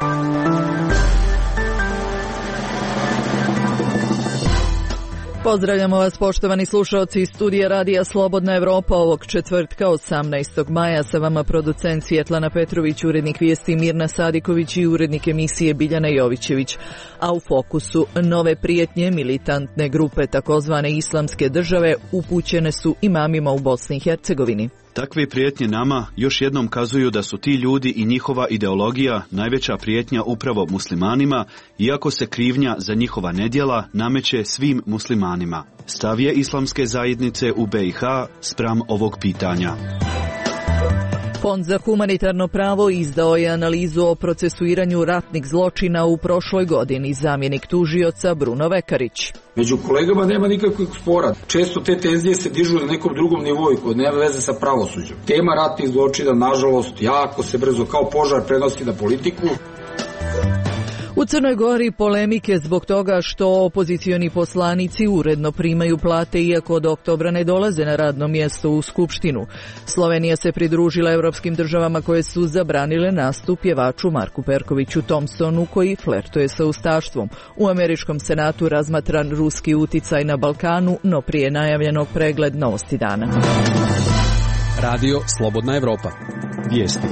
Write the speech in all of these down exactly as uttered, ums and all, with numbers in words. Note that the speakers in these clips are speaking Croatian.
Pozdravljamo vas, poštovani slušaoci iz studija Radija Slobodna Evropa. Ovog četvrtka, osamnaestog maja, sa vama producent Svjetlana Petrović, urednik vijesti Mirna Sadiković i urednik emisije Biljana Jovićević. A u fokusu nove prijetnje militantne grupe takozvane Islamske države upućene su imamima u Bosni i Hercegovini. Takve prijetnje nama još jednom kazuju da su ti ljudi i njihova ideologija najveća prijetnja upravo muslimanima, iako se krivnja za njihova nedjela nameće svim muslimanima. Stav je islamske zajednice u B i H spram ovog pitanja. Fond za humanitarno pravo izdao je analizu o procesuiranju ratnih zločina u prošloj godini. Zamjenik tužioca Bruno Vekarić. Među kolegama nema nikakvih spora. Često te tenzije se dižu na nekom drugom nivou koji nema veze sa pravosuđem. Tema ratnih zločina, nažalost, jako se brzo kao požar prenosi na politiku. U Crnoj Gori polemike zbog toga što opozicioni poslanici uredno primaju plate iako od oktobra ne dolaze na radno mjesto u Skupštinu. Slovenija se pridružila europskim državama koje su zabranile nastup pjevaču Marku Perkoviću Thompsonu koji flertuje sa ustaštvom. U američkom senatu razmatran ruski uticaj na Balkanu, no prije najavljenog pregled novosti dana. Radio Slobodna Evropa. Vijesti.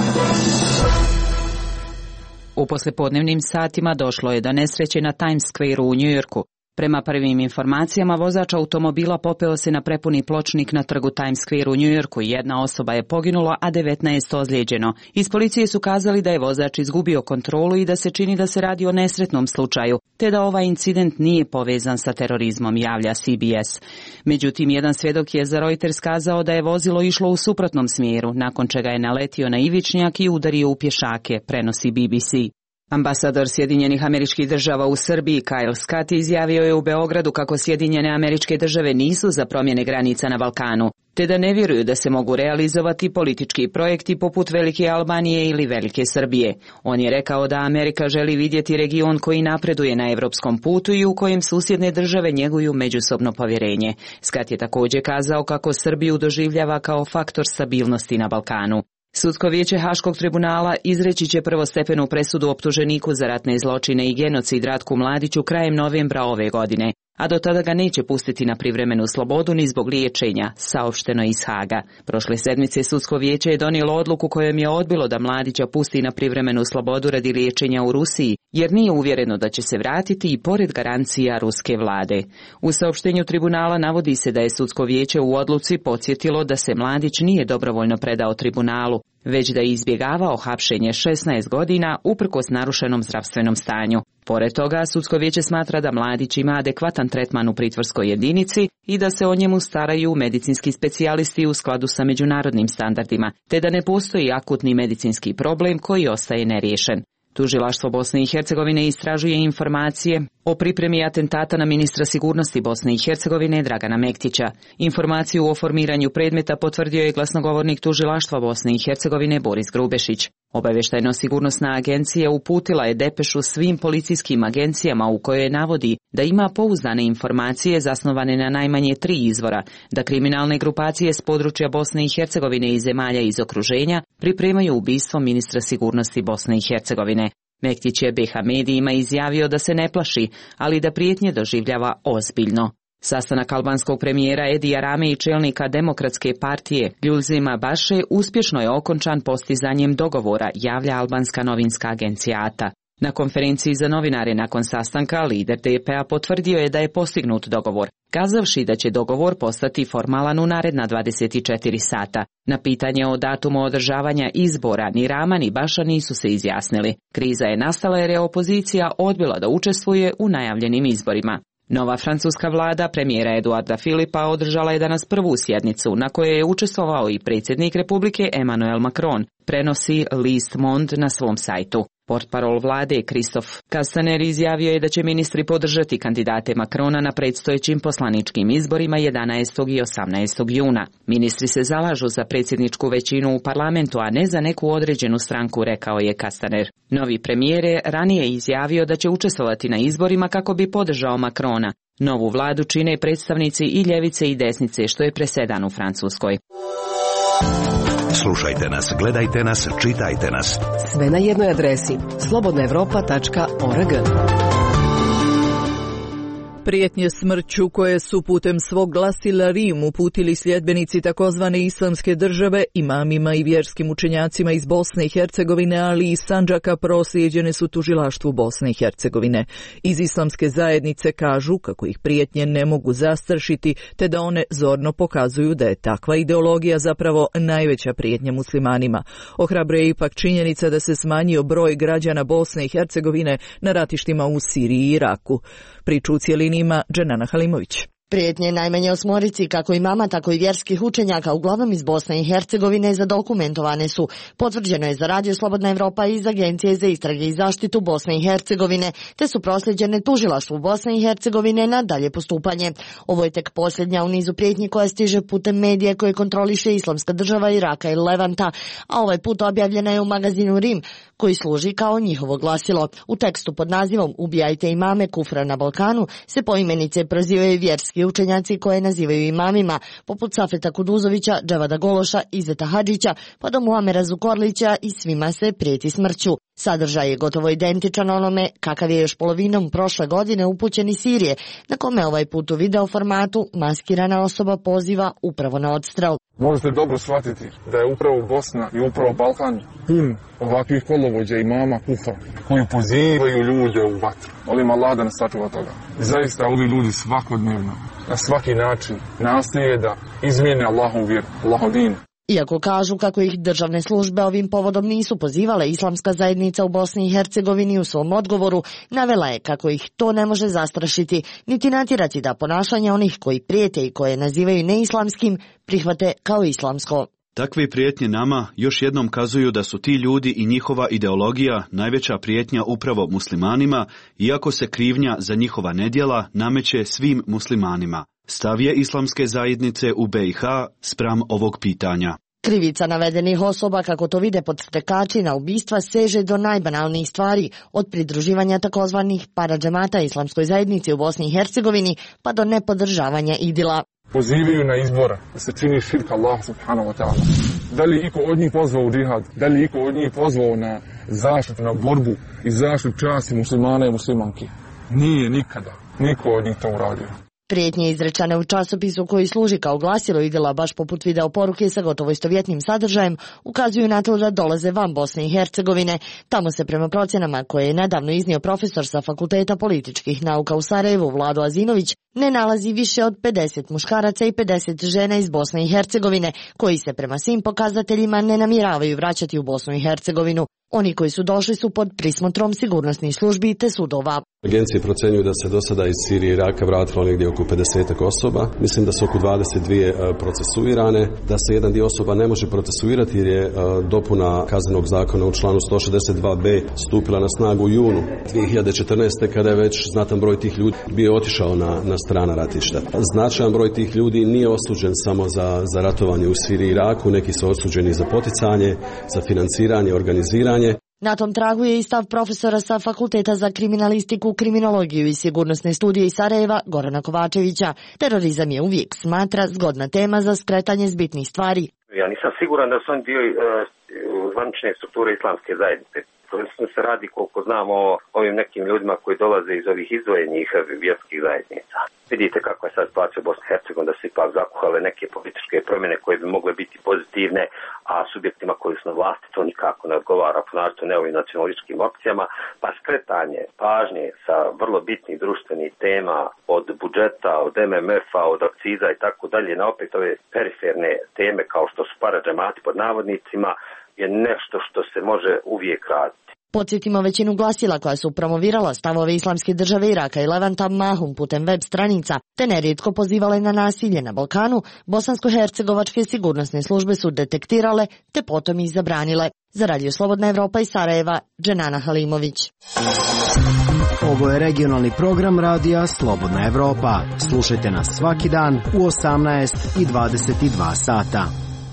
U poslijepodnevnim satima došlo je do nesreće na Times Square u Njujorku. Prema prvim informacijama, vozač automobila popeo se na prepuni pločnik na trgu Times Square u Njujorku i jedna osoba je poginula, a devetnaest ozlijeđeno. Iz policije su kazali da je vozač izgubio kontrolu i da se čini da se radi o nesretnom slučaju, te da ovaj incident nije povezan sa terorizmom, javlja C B S. Međutim, jedan svjedok je za Reuters kazao da je vozilo išlo u suprotnom smjeru, nakon čega je naletio na ivičnjak i udario u pješake, prenosi B B C. Ambasador Sjedinjenih Američkih Država u Srbiji Kyle Scott izjavio je u Beogradu kako Sjedinjene Američke Države nisu za promjene granica na Balkanu, te da ne vjeruju da se mogu realizovati politički projekti poput Velike Albanije ili Velike Srbije. On je rekao da Amerika želi vidjeti region koji napreduje na europskom putu i u kojem susjedne države njeguju međusobno povjerenje. Scott je također kazao kako Srbiju doživljava kao faktor stabilnosti na Balkanu. Sudsko vijeće Haškog tribunala izreći će prvostepenu presudu optuženiku za ratne zločine i genocid Ratku Mladiću krajem novembra ove godine, a do tada ga neće pustiti na privremenu slobodu ni zbog liječenja, saopšteno iz Haga. Prošle sedmice Sudsko vijeće je donijelo odluku kojom je odbilo da Mladića pusti na privremenu slobodu radi liječenja u Rusiji, jer nije uvjereno da će se vratiti i pored garancija ruske vlade. U saopštenju tribunala navodi se da je Sudsko vijeće u odluci podsjetilo da se Mladić nije dobrovoljno predao tribunalu, već da je izbjegavao hapšenje šesnaest godina uprkos narušenom zdravstvenom stanju. Pored toga, Sudsko vijeće smatra da Mladić ima adekvatan tretman u pritvorskoj jedinici i da se o njemu staraju medicinski specijalisti u skladu sa međunarodnim standardima, te da ne postoji akutni medicinski problem koji ostaje neriješen. Tužilaštvo Bosne i Hercegovine istražuje informacije o pripremi atentata na ministra sigurnosti Bosne i Hercegovine Dragana Mektića. Informaciju o formiranju predmeta potvrdio je glasnogovornik Tužilaštva Bosne i Hercegovine Boris Grubešić. Obavještajno-sigurnosna agencija uputila je depešu svim policijskim agencijama u kojoj navodi da ima pouzdane informacije zasnovane na najmanje tri izvora, da kriminalne grupacije s područja Bosne i Hercegovine i zemalja iz okruženja pripremaju ubistvo ministra sigurnosti Bosne i Hercegovine. Mektić je B H medijima izjavio da se ne plaši, ali da prijetnje doživljava ozbiljno. Sastanak albanskog premijera Edija Rame i čelnika Demokratske partije Ljulzima Baše uspješno je okončan postizanjem dogovora, javlja albanska novinska agencija A T A. Na konferenciji za novinare nakon sastanka lider D P A potvrdio je da je postignut dogovor, kazavši da će dogovor postati formalan u naredna dvadeset četiri sata. Na pitanje o datumu održavanja izbora ni Rama ni Baša nisu se izjasnili. Kriza je nastala jer je opozicija odbila da učestvuje u najavljenim izborima. Nova francuska vlada premijera Eduarda Filipa održala je danas prvu sjednicu na kojoj je učestvovao i predsjednik Republike Emmanuel Macron, prenosi List Monde na svom sajtu. Portparol vlade Kristof Castaner izjavio je da će ministri podržati kandidate Macrona na predstojećim poslaničkim izborima jedanaestog i osamnaestog juna. Ministri se zalažu za predsjedničku većinu u parlamentu, a ne za neku određenu stranku, rekao je Castaner. Novi premijer je ranije izjavio da će učestvovati na izborima kako bi podržao Macrona. Novu vladu čine predstavnici i ljevice i desnice, što je presedan u Francuskoj. Slušajte nas, gledajte nas, čitajte nas. Sve na jednoj adresi slobodna evropa tačka org. Prijetnje smrću koje su putem svog glasila Rim uputili sljedbenici takozvane islamske države, imamima i vjerskim učenjacima iz Bosne i Hercegovine, ali i Sandžaka, proslijeđene su tužilaštvu Bosne i Hercegovine. Iz islamske zajednice kažu kako ih prijetnje ne mogu zastrašiti, te da one zorno pokazuju da je takva ideologija zapravo najveća prijetnja muslimanima. Ohrabruje ipak činjenica da se smanjio broj građana Bosne i Hercegovine na ratištima u Siriji i Iraku. Priču u cjelini ima Dženana Halimović. Prijetnje najmanje osmorici, kako imama, tako i vjerskih učenjaka, uglavnom iz Bosne i Hercegovine, zadokumentovane su. Potvrđeno je za Radio Slobodna Evropa iz Agencije za istrage i zaštitu Bosne i Hercegovine, te su prosljeđene tužilaštvu Bosne i Hercegovine na dalje postupanje. Ovo je tek posljednja u nizu prijetnji koja stiže putem medija koje kontroliše Islamska država Iraka i Levanta, a ovaj put objavljena je u magazinu Rim, koji služi kao njihovo glasilo. U tekstu pod nazivom "Ubijajte imame kufra na Balkanu" se poimenice prozivaju vjerski učenjaci koje nazivaju imamima, poput Safeta Kuduzovića, Dževada Gološa, Izeta Hadžića, pa do Muamera Zukorlića, i svima se prijeti smrću. Sadržaj je gotovo identičan onome kakav je još polovinom prošle godine upućen iz Sirije, na kome ovaj put u video formatu maskirana osoba poziva upravo na odstrel. Možete dobro shvatiti da je upravo Bosna i upravo Balkan pun ovakvih kolovođa imama kufra koji pozivaju ljude u vatru. Molim Allah da nas sačuva toga. Zaista ovi ljudi svakodnevno, na svaki način nastoje da izmijene Allahovu vjeru, Allahov din. Iako kažu kako ih državne službe ovim povodom nisu pozivale, islamska zajednica u Bosni i Hercegovini u svom odgovoru navela je kako ih to ne može zastrašiti, niti natjerati da ponašanje onih koji prijete i koje nazivaju neislamskim prihvate kao islamsko. Takve prijetnje nama još jednom kazuju da su ti ljudi i njihova ideologija najveća prijetnja upravo muslimanima, iako se krivnja za njihova nedjela nameće svim muslimanima. Stav je islamske zajednice u B i H spram ovog pitanja. Krivica navedenih osoba, kako to vide podstrekači na ubistva, seže do najbanalnijih stvari, od pridruživanja takozvanih paradžemata islamskoj zajednici u Bosni i Hercegovini pa do nepodržavanja idila. Pozivaju na izbora da se čini širk Allah subhanahu wa ta'ala. Da li iko od njih pozvao u džihad? Da li iko od njih pozvao na zaštitu, na borbu i zaštitu časti muslimana i muslimanki? Nije nikada. Niko od njih to uradio. Prijetnje izrečene u časopisu koji služi kao glasilo idila, baš poput video poruke sa gotovo istovjetnim sadržajem, ukazuju na to da dolaze van Bosne i Hercegovine. Tamo se prema procjenama koje je nedavno iznio profesor sa Fakulteta političkih nauka u Sarajevu Vlado Azinović, ne nalazi više od pedeset muškaraca i pedeset žena iz Bosne i Hercegovine, koji se prema svim pokazateljima ne namjeravaju vraćati u Bosnu i Hercegovinu. Oni koji su došli su pod prismotrom sigurnosnih službi te sudova. Agencije procjenjuju da se do sada iz Sirije i Iraka vratilo negdje oko pedesetak osoba. Mislim da su oko dvadeset dvije procesuirane, da se jedan dio osoba ne može procesuirati jer je dopuna kaznenog zakona u članu sto šezdeset dva b stupila na snagu u junu dvije hiljade četrnaeste. kada je već znatan broj tih ljudi bio otišao na, na strana ratišta. Značajan broj tih ljudi nije osuđen samo za, za ratovanje u Siriji i Iraku, neki su osuđeni za poticanje, za financiranje, organiziranje. Na tom tragu je i stav profesora sa Fakulteta za kriminalistiku, kriminologiju i sigurnosne studije iz Sarajeva, Gorana Kovačevića. Terorizam je uvijek, smatra, zgodna tema za skretanje s bitnih stvari. Ja nisam siguran da su oni dio uh, zvanične strukture islamske zajednice. Prvenstveno se radi, koliko znamo, o ovim nekim ljudima koji dolaze iz ovih izdvojenih vjerskih zajednica. Vidite kako je sad situacija u Bosni i Hercegovini, da se ipak zakuhale neke političke promjene koje bi mogle biti pozitivne, a subjektima koji su na vlasti to nikako ne odgovara, ponašati ne ovim nacionalističkim opcijama, pa skretanje pažnje sa vrlo bitnih društvenih tema, od budžeta, od M M F-a, od akciza i tako dalje, na opet ove periferne teme kao što su paradžemati pod navodnicima, je nešto što se može uvijek raditi. Podsjetimo većinu glasila koja su promovirala stavove islamske države Iraka i Levanta mahom putem web stranica, te nerijetko pozivale na nasilje na Balkanu, bosansko-hercegovačke sigurnosne službe su detektirale te potom ih zabranile. Za Radio Slobodna Evropa iz Sarajeva, Dženana Halimović. Ovo je regionalni program Radija Slobodna Evropa. Slušajte nas svaki dan u osamnaest i dvadeset dva sata.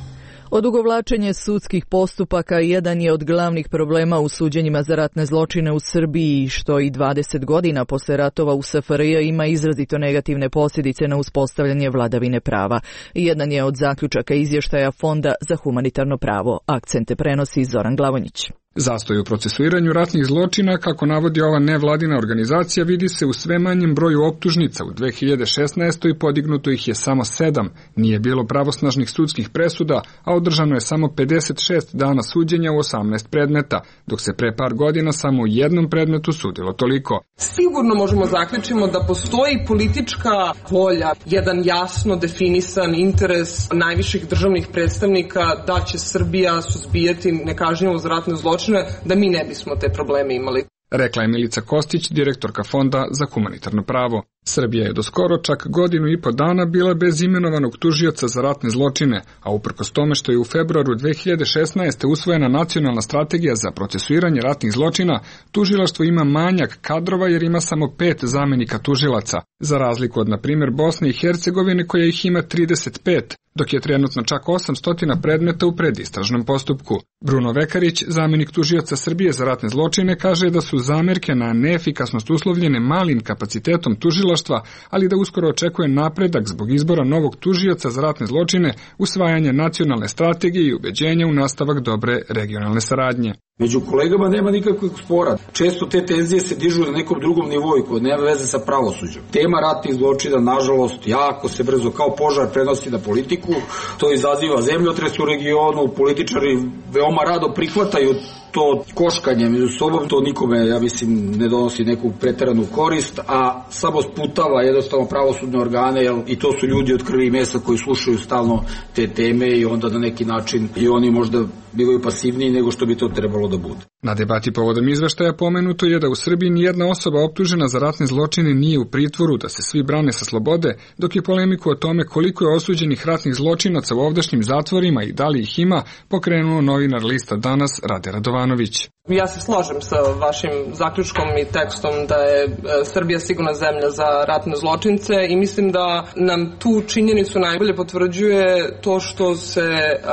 Odugovlačenje sudskih postupaka jedan je od glavnih problema u suđenjima za ratne zločine u Srbiji, što i dvadeset godina posle ratova u S F R J ima izrazito negativne posljedice na uspostavljanje vladavine prava. Jedan je od zaključaka izvještaja Fonda za humanitarno pravo. Akcente prenosi Zoran Glavonjić. Zastoj u procesuiranju ratnih zločina, kako navodi ova nevladina organizacija, vidi se u sve manjem broju optužnica. U dve hiljade šesnaestoj podignuto ih je samo sedam, nije bilo pravosnažnih sudskih presuda, a održano je samo pedeset šest dana suđenja u osamnaest predmeta, dok se pre par godina samo u jednom predmetu sudilo toliko. Sigurno možemo zaključiti da postoji politička volja, jedan jasno definisan interes najviših državnih predstavnika da će Srbija suzbijati nekažnjivost za ratne zločine, da mi ne bismo te probleme imali. Rekla je Milica Kostić, direktorka Fonda za humanitarno pravo. Srbija je do skoro čak godinu i po dana bila bez imenovanog tužioca za ratne zločine, a uprkos tome što je u februaru dve hiljade šesnaeste. usvojena nacionalna strategija za procesuiranje ratnih zločina, tužilaštvo ima manjak kadrova jer ima samo pet zamenika tužilaca, za razliku od, na primjer, Bosne i Hercegovine koja ih ima trideset pet, dok je trenutno čak osamsto predmeta u predistražnom postupku. Bruno Vekarić, zamenik tužioca Srbije za ratne zločine, kaže da su zamerke na neefikasnost uslovljene malim kapacitetom tužilaštva, ali da uskoro očekuje napredak zbog izbora novog tužioca za ratne zločine, usvajanja nacionalne strategije i ubeđenja u nastavak dobre regionalne saradnje. Među kolegama nema nikakvog spora. Često te tenzije se dižu na nekom drugom nivoju koji nema veze sa pravosuđem. Tema ratnih zločina, nažalost, jako se brzo kao požar prenosi na politiku. To izaziva zemljotres u regionu, političari veoma rado prihvataju to koškanje među sobom, to nikome, ja mislim, ne donosi neku preteranu korist, a samo sputava jednostavno pravosudne organe, jer i to su ljudi od krvi i mesa koji slušaju stalno te teme i onda na neki način i oni možda bivaju pasivniji nego što bi to trebalo da bude. Na debati povodom izveštaja pomenuto je da u Srbiji nijedna osoba optužena za ratne zločine nije u pritvoru, da se svi brane sa slobode, dok je polemiku o tome koliko je osuđenih ratnih zločinaca u ovdašnjim zatvorima i da li ih ima pokrenuo novinar lista Danas Rade Radovanović. Ja se slažem sa vašim zaključkom i tekstom da je Srbija sigurna zemlja za ratne zločince i mislim da nam tu činjenicu najbolje potvrđuje to što se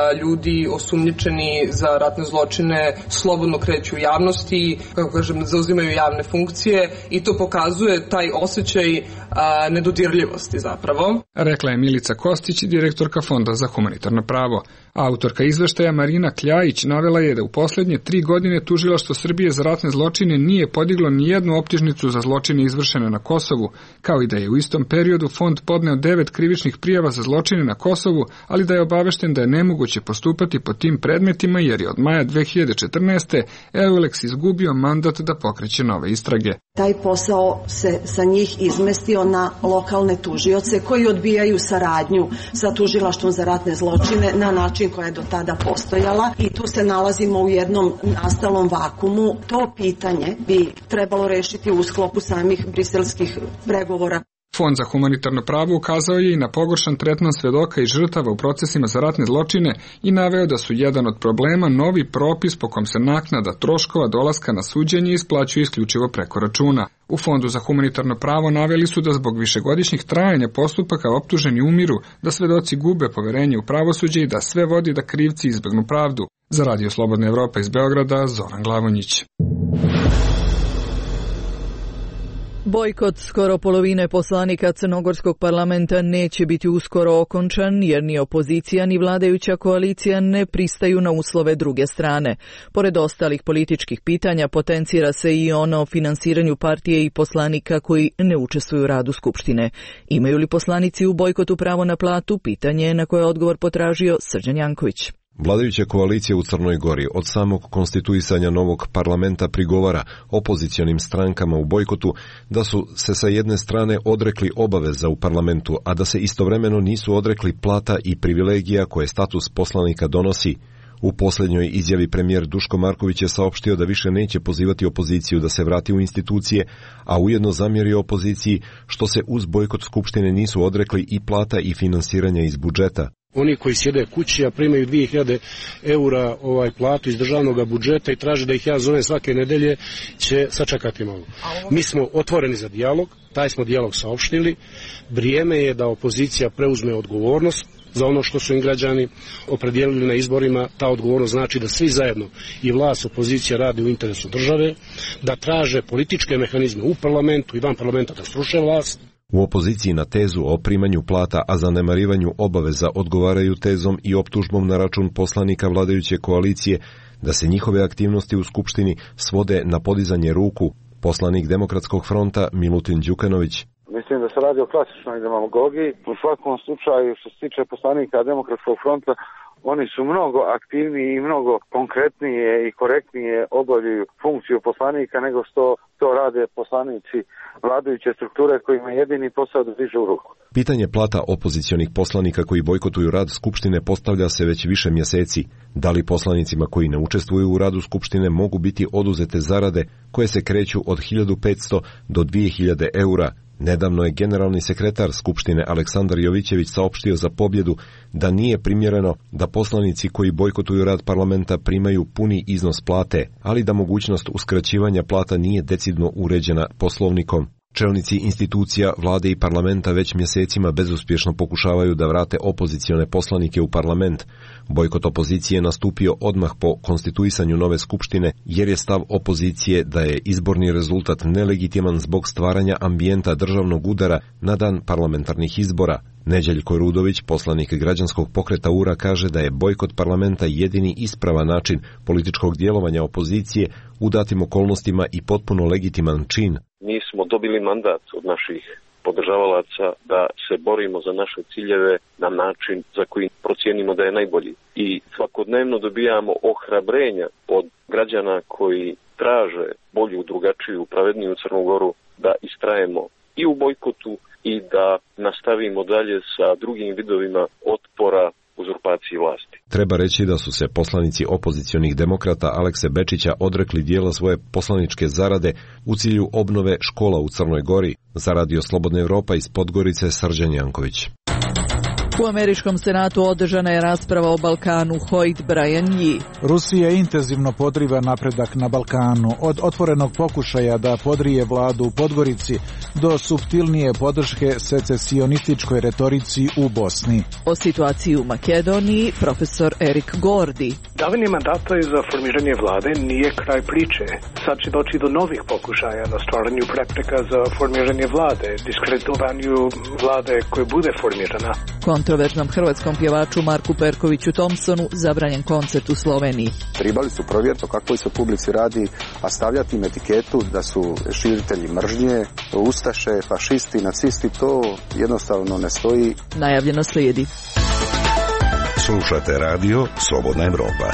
ljudi osumnjičeni za ratne zločine slobodno kreću u javnosti, kako kažem, zauzimaju javne funkcije i to pokazuje taj osjećaj nedodirljivosti zapravo. Rekla je Milica Kostić, direktorka Fonda za humanitarno pravo. Autorka izveštaja Marina Kljajić navela je da u posljednje tri godine Tužilaštvo Srbije za ratne zločine nije podiglo ni jednu optužnicu za zločine izvršene na Kosovu, kao i da je u istom periodu fond podneo devet krivičnih prijava za zločine na Kosovu, ali da je obavešten da je nemoguće postupati po tim predmetima jer je od maja dve hiljade četrnaeste. Eulex izgubio mandat da pokreće nove istrage. Taj posao se sa njih izmestio na lokalne tužioce koji odbijaju saradnju sa Tužilaštvom za ratne zločine na način koja je do tada postojala i tu se nalazimo u jednom nastalom vakumu. To pitanje bi trebalo rešiti u sklopu samih briselskih pregovora. Fond za humanitarno pravo ukazao je i na pogoršan tretman svedoka i žrtava u procesima za ratne zločine i naveo da su jedan od problema novi propis po kom se naknada troškova dolaska na suđenje isplaćuje isključivo preko računa. U Fondu za humanitarno pravo naveli su da zbog višegodišnjih trajanja postupaka optuženi umiru, da svedoci gube poverenje u pravosuđe i da sve vodi da krivci izbegnu pravdu. Za Radio Slobodna Evropa iz Beograda, Zoran Glavonjić. Bojkot skoro polovine poslanika Crnogorskog parlamenta neće biti uskoro okončan jer ni opozicija ni vladajuća koalicija ne pristaju na uslove druge strane. Pored ostalih političkih pitanja potencira se i ono o finansiranju partije i poslanika koji ne učestvuju u radu Skupštine. Imaju li poslanici u bojkotu pravo na platu? Pitanje je na koje je odgovor potražio Srđan Janković. Vladajuća koalicija u Crnoj Gori od samog konstituisanja novog parlamenta prigovara opozicionim strankama u bojkotu da su se sa jedne strane odrekli obaveza u parlamentu, a da se istovremeno nisu odrekli plata i privilegija koje status poslanika donosi. U posljednjoj izjavi premijer Duško Marković je saopštio da više neće pozivati opoziciju da se vrati u institucije, a ujedno zamjerio opoziciji što se uz bojkot Skupštine nisu odrekli i plata i finansiranja iz budžeta. Oni koji sjede kući, a primaju dvije hiljade eura ovaj platu iz državnog budžeta i traže da ih ja zovem svake nedelje, će sačekati malo. Mi smo otvoreni za dijalog, taj smo dijalog saopštili. Vrijeme je da opozicija preuzme odgovornost za ono što su im građani opredijelili na izborima. Ta odgovornost znači da svi zajedno, i vlast, opozicija, radi u interesu države, da traže političke mehanizme u parlamentu i van parlamenta da sruše vlast. U opoziciji na tezu o primanju plata, a zanemarivanju obaveza odgovaraju tezom i optužbom na račun poslanika vladajuće koalicije da se njihove aktivnosti u Skupštini svode na podizanje ruku. Poslanik Demokratskog fronta Milutin Đukanović. Mislim da se radi o klasičnoj demagogiji. U svakom slučaju, što se tiče poslanika Demokratskog fronta, oni su mnogo aktivniji i mnogo konkretnije i korektnije obavljaju funkciju poslanika nego što to rade poslanici vladajuće strukture kojima je jedini posao da dižu ruku. Pitanje plata opozicionih poslanika koji bojkotuju rad Skupštine postavlja se već više mjeseci. Da li poslanicima koji ne učestvuju u radu Skupštine mogu biti oduzete zarade koje se kreću od hiljadu petsto do dvije hiljade eura? Nedavno je generalni sekretar Skupštine Aleksandar Jovićević saopštio za Pobjedu da nije primjereno da poslanici koji bojkotuju rad parlamenta primaju puni iznos plate, ali da mogućnost uskraćivanja plata nije decidno uređena poslovnikom. Čelnici institucija, vlade i parlamenta već mjesecima bezuspješno pokušavaju da vrate opozicione poslanike u parlament. Bojkot opozicije nastupio odmah po konstituisanju nove skupštine, jer je stav opozicije da je izborni rezultat nelegitiman zbog stvaranja ambijenta državnog udara na dan parlamentarnih izbora. Neđeljko Rudović, poslanik građanskog pokreta U R A, kaže da je bojkot parlamenta jedini ispravan način političkog djelovanja opozicije u datim okolnostima i potpuno legitiman čin. Mi smo dobili mandat od naših podržavalaca da se borimo za naše ciljeve na način za koji procijenimo da je najbolji. I svakodnevno dobijamo ohrabrenja od građana koji traže bolju, drugačiju, pravedniju Crnu Goru da istrajemo i u bojkotu i da nastavimo dalje sa drugim vidovima otpora uzurpaciji vlasti. Treba reći da su se poslanici opozicionih demokrata Alekse Bečića odrekli dijela svoje poslaničke zarade u cilju obnove škola u Crnoj Gori. Za Radio Slobodna Evropa iz Podgorice, Srđan Janković. U američkom senatu održana je rasprava o Balkanu. Hoyt Brian Yee. Rusija intenzivno podriva napredak na Balkanu, od otvorenog pokušaja da podrije vladu u Podgorici do suptilnije podrške secesionističkoj retorici u Bosni. O situaciji u Makedoniji profesor Erik Gordi. Davanje mandata za formiranje vlade nije kraj priče. Sad će doći do novih pokušaja na stvaranju prepreka za formiranje vlade, diskreditovanju vlade koje bude formirana. Kontroverznom hrvatskom pjevaču Marku Perkoviću Thompsonu zabranjen koncert u Sloveniji. Trebali su provjeriti o kakvoj se publici radi, a stavljati im etiketu da su širitelji mržnje, ustaše, fašisti, nacisti, to jednostavno ne stoji. Najavljeno slijedi. Slušate radio Slobodna Evropa.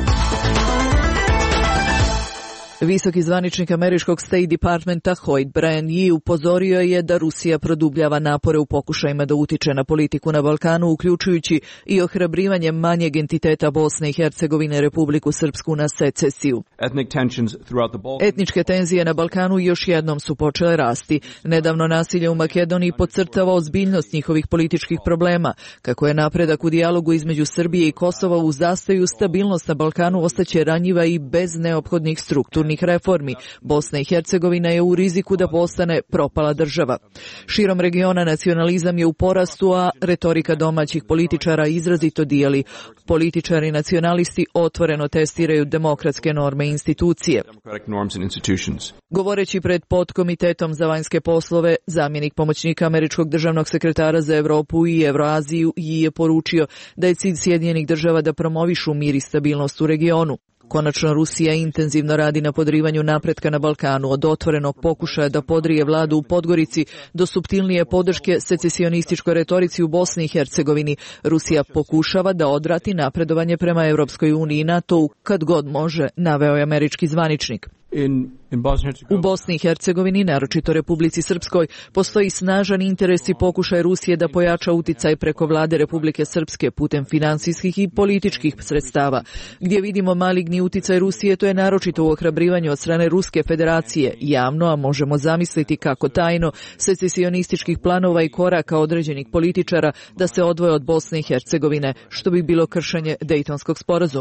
Visoki zvaničnik američkog State Departmenta Hoyt Brian Yee upozorio je da Rusija produbljava napore u pokušajima da utiče na politiku na Balkanu, uključujući i ohrabrivanje manjeg entiteta Bosne i Hercegovine, Republiku Srpsku, na secesiju. Etničke tenzije na Balkanu još jednom su počele rasti. Nedavno nasilje u Makedoniji podcrtava ozbiljnost njihovih političkih problema. Kako je napredak u dijalogu između Srbije i Kosova u zastaju, stabilnost na Balkanu ostaće ranjiva i bez neophodnih strukturnih reformi. Bosna i Hercegovina je u riziku da postane propala država. Širom regiona nacionalizam je u porastu, a retorika domaćih političara izrazito dijeli. Političari nacionalisti otvoreno testiraju demokratske norme i institucije. Govoreći pred podkomitetom za vanjske poslove, zamjenik pomoćnika američkog državnog sekretara za Europu i Evroaziju je poručio da je cilj Sjedinjenih država da promovišu mir i stabilnost u regionu. Konačno, Rusija intenzivno radi na podrivanju napretka na Balkanu, od otvorenog pokušaja da podrije vladu u Podgorici do suptilnije podrške secesionističkoj retorici u Bosni i Hercegovini. Rusija pokušava da odvrati napredovanje prema Europskoj uniji i NATO-u kad god može, naveo je američki zvaničnik. U Bosni i Hercegovini, naročito Republici Srpskoj, postoji snažan interes i pokušaj Rusije da pojača uticaj preko vlade Republike Srpske putem finansijskih i političkih sredstava. Gdje vidimo maligni uticaj Rusije, to je naročito u ohrabrivanju od strane Ruske federacije, javno, a možemo zamisliti kako tajno, secesionističkih planova i koraka određenih političara da se odvoje od Bosne i Hercegovine, što bi bilo kršenje Dejtonskog sporazuma.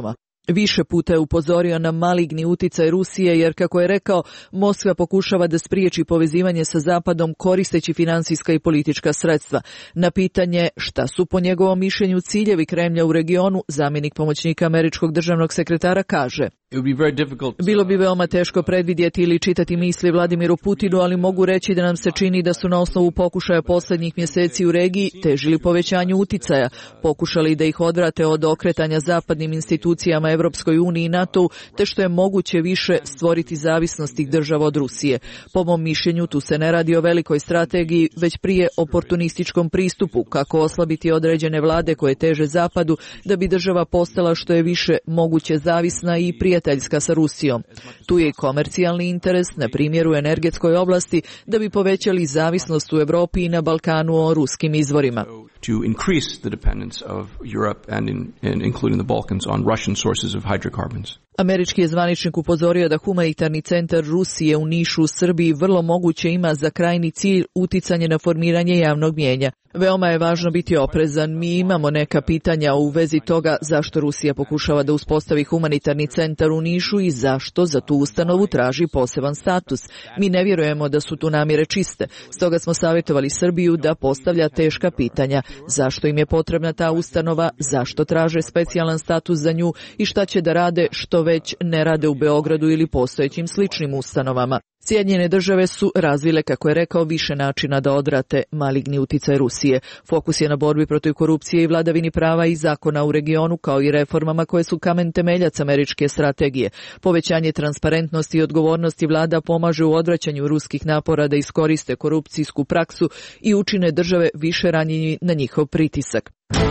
Više puta je upozorio na maligni uticaj Rusije jer, kako je rekao, Moskva pokušava da spriječi povezivanje sa Zapadom koristeći financijska i politička sredstva. Na pitanje šta su po njegovom mišljenju ciljevi Kremlja u regionu, zamjenik pomoćnika američkog državnog sekretara kaže: Bilo bi veoma teško predvidjeti ili čitati misli Vladimiru Putinu, ali mogu reći da nam se čini da su na osnovu pokušaja posljednjih mjeseci u regiji težili povećanju uticaja, pokušali da ih odvrate od okretanja zapadnim institucijama Evropskoj uniji i NATO, te što je moguće više stvoriti zavisnost tih država od Rusije. Po mom mišljenju tu se ne radi o velikoj strategiji, već prije oportunističkom pristupu, kako oslabiti određene vlade koje teže Zapadu da bi država postala što je više moguće zavisna i prijateljska sa Rusijom. Tu je i komercijalni interes, na primjer u energetskoj oblasti, da bi povećali zavisnost u Europi i na Balkanu o ruskim izvorima. To increase the dependence of Europe and in, in including the Balkans on Russian sources of hydrocarbons. Američki je zvaničnik upozorio da humanitarni centar Rusije u Nišu u Srbiji vrlo moguće ima za krajni cilj uticanje na formiranje javnog mnijenja. Veoma je važno biti oprezan. Mi imamo neka pitanja u vezi toga zašto Rusija pokušava da uspostavi humanitarni centar u Nišu i zašto za tu ustanovu traži poseban status. Mi ne vjerujemo da su tu namjere čiste. Stoga smo savjetovali Srbiju da postavlja teška pitanja. Zašto im je potrebna ta ustanova, zašto traže specijalan status za nju i šta će da rade što već ne rade u Beogradu ili postojećim sličnim ustanovama. Sjedinjene države su razvile, kako je rekao, više načina da odrate maligni uticaj Rusije. Fokus je na borbi protiv korupcije i vladavini prava i zakona u regionu, kao i reformama koje su kamen temeljac američke strategije. Povećanje transparentnosti i odgovornosti vlada pomaže u odvraćanju ruskih napora da iskoriste korupcijsku praksu i učine države više ranjivi na njihov pritisak.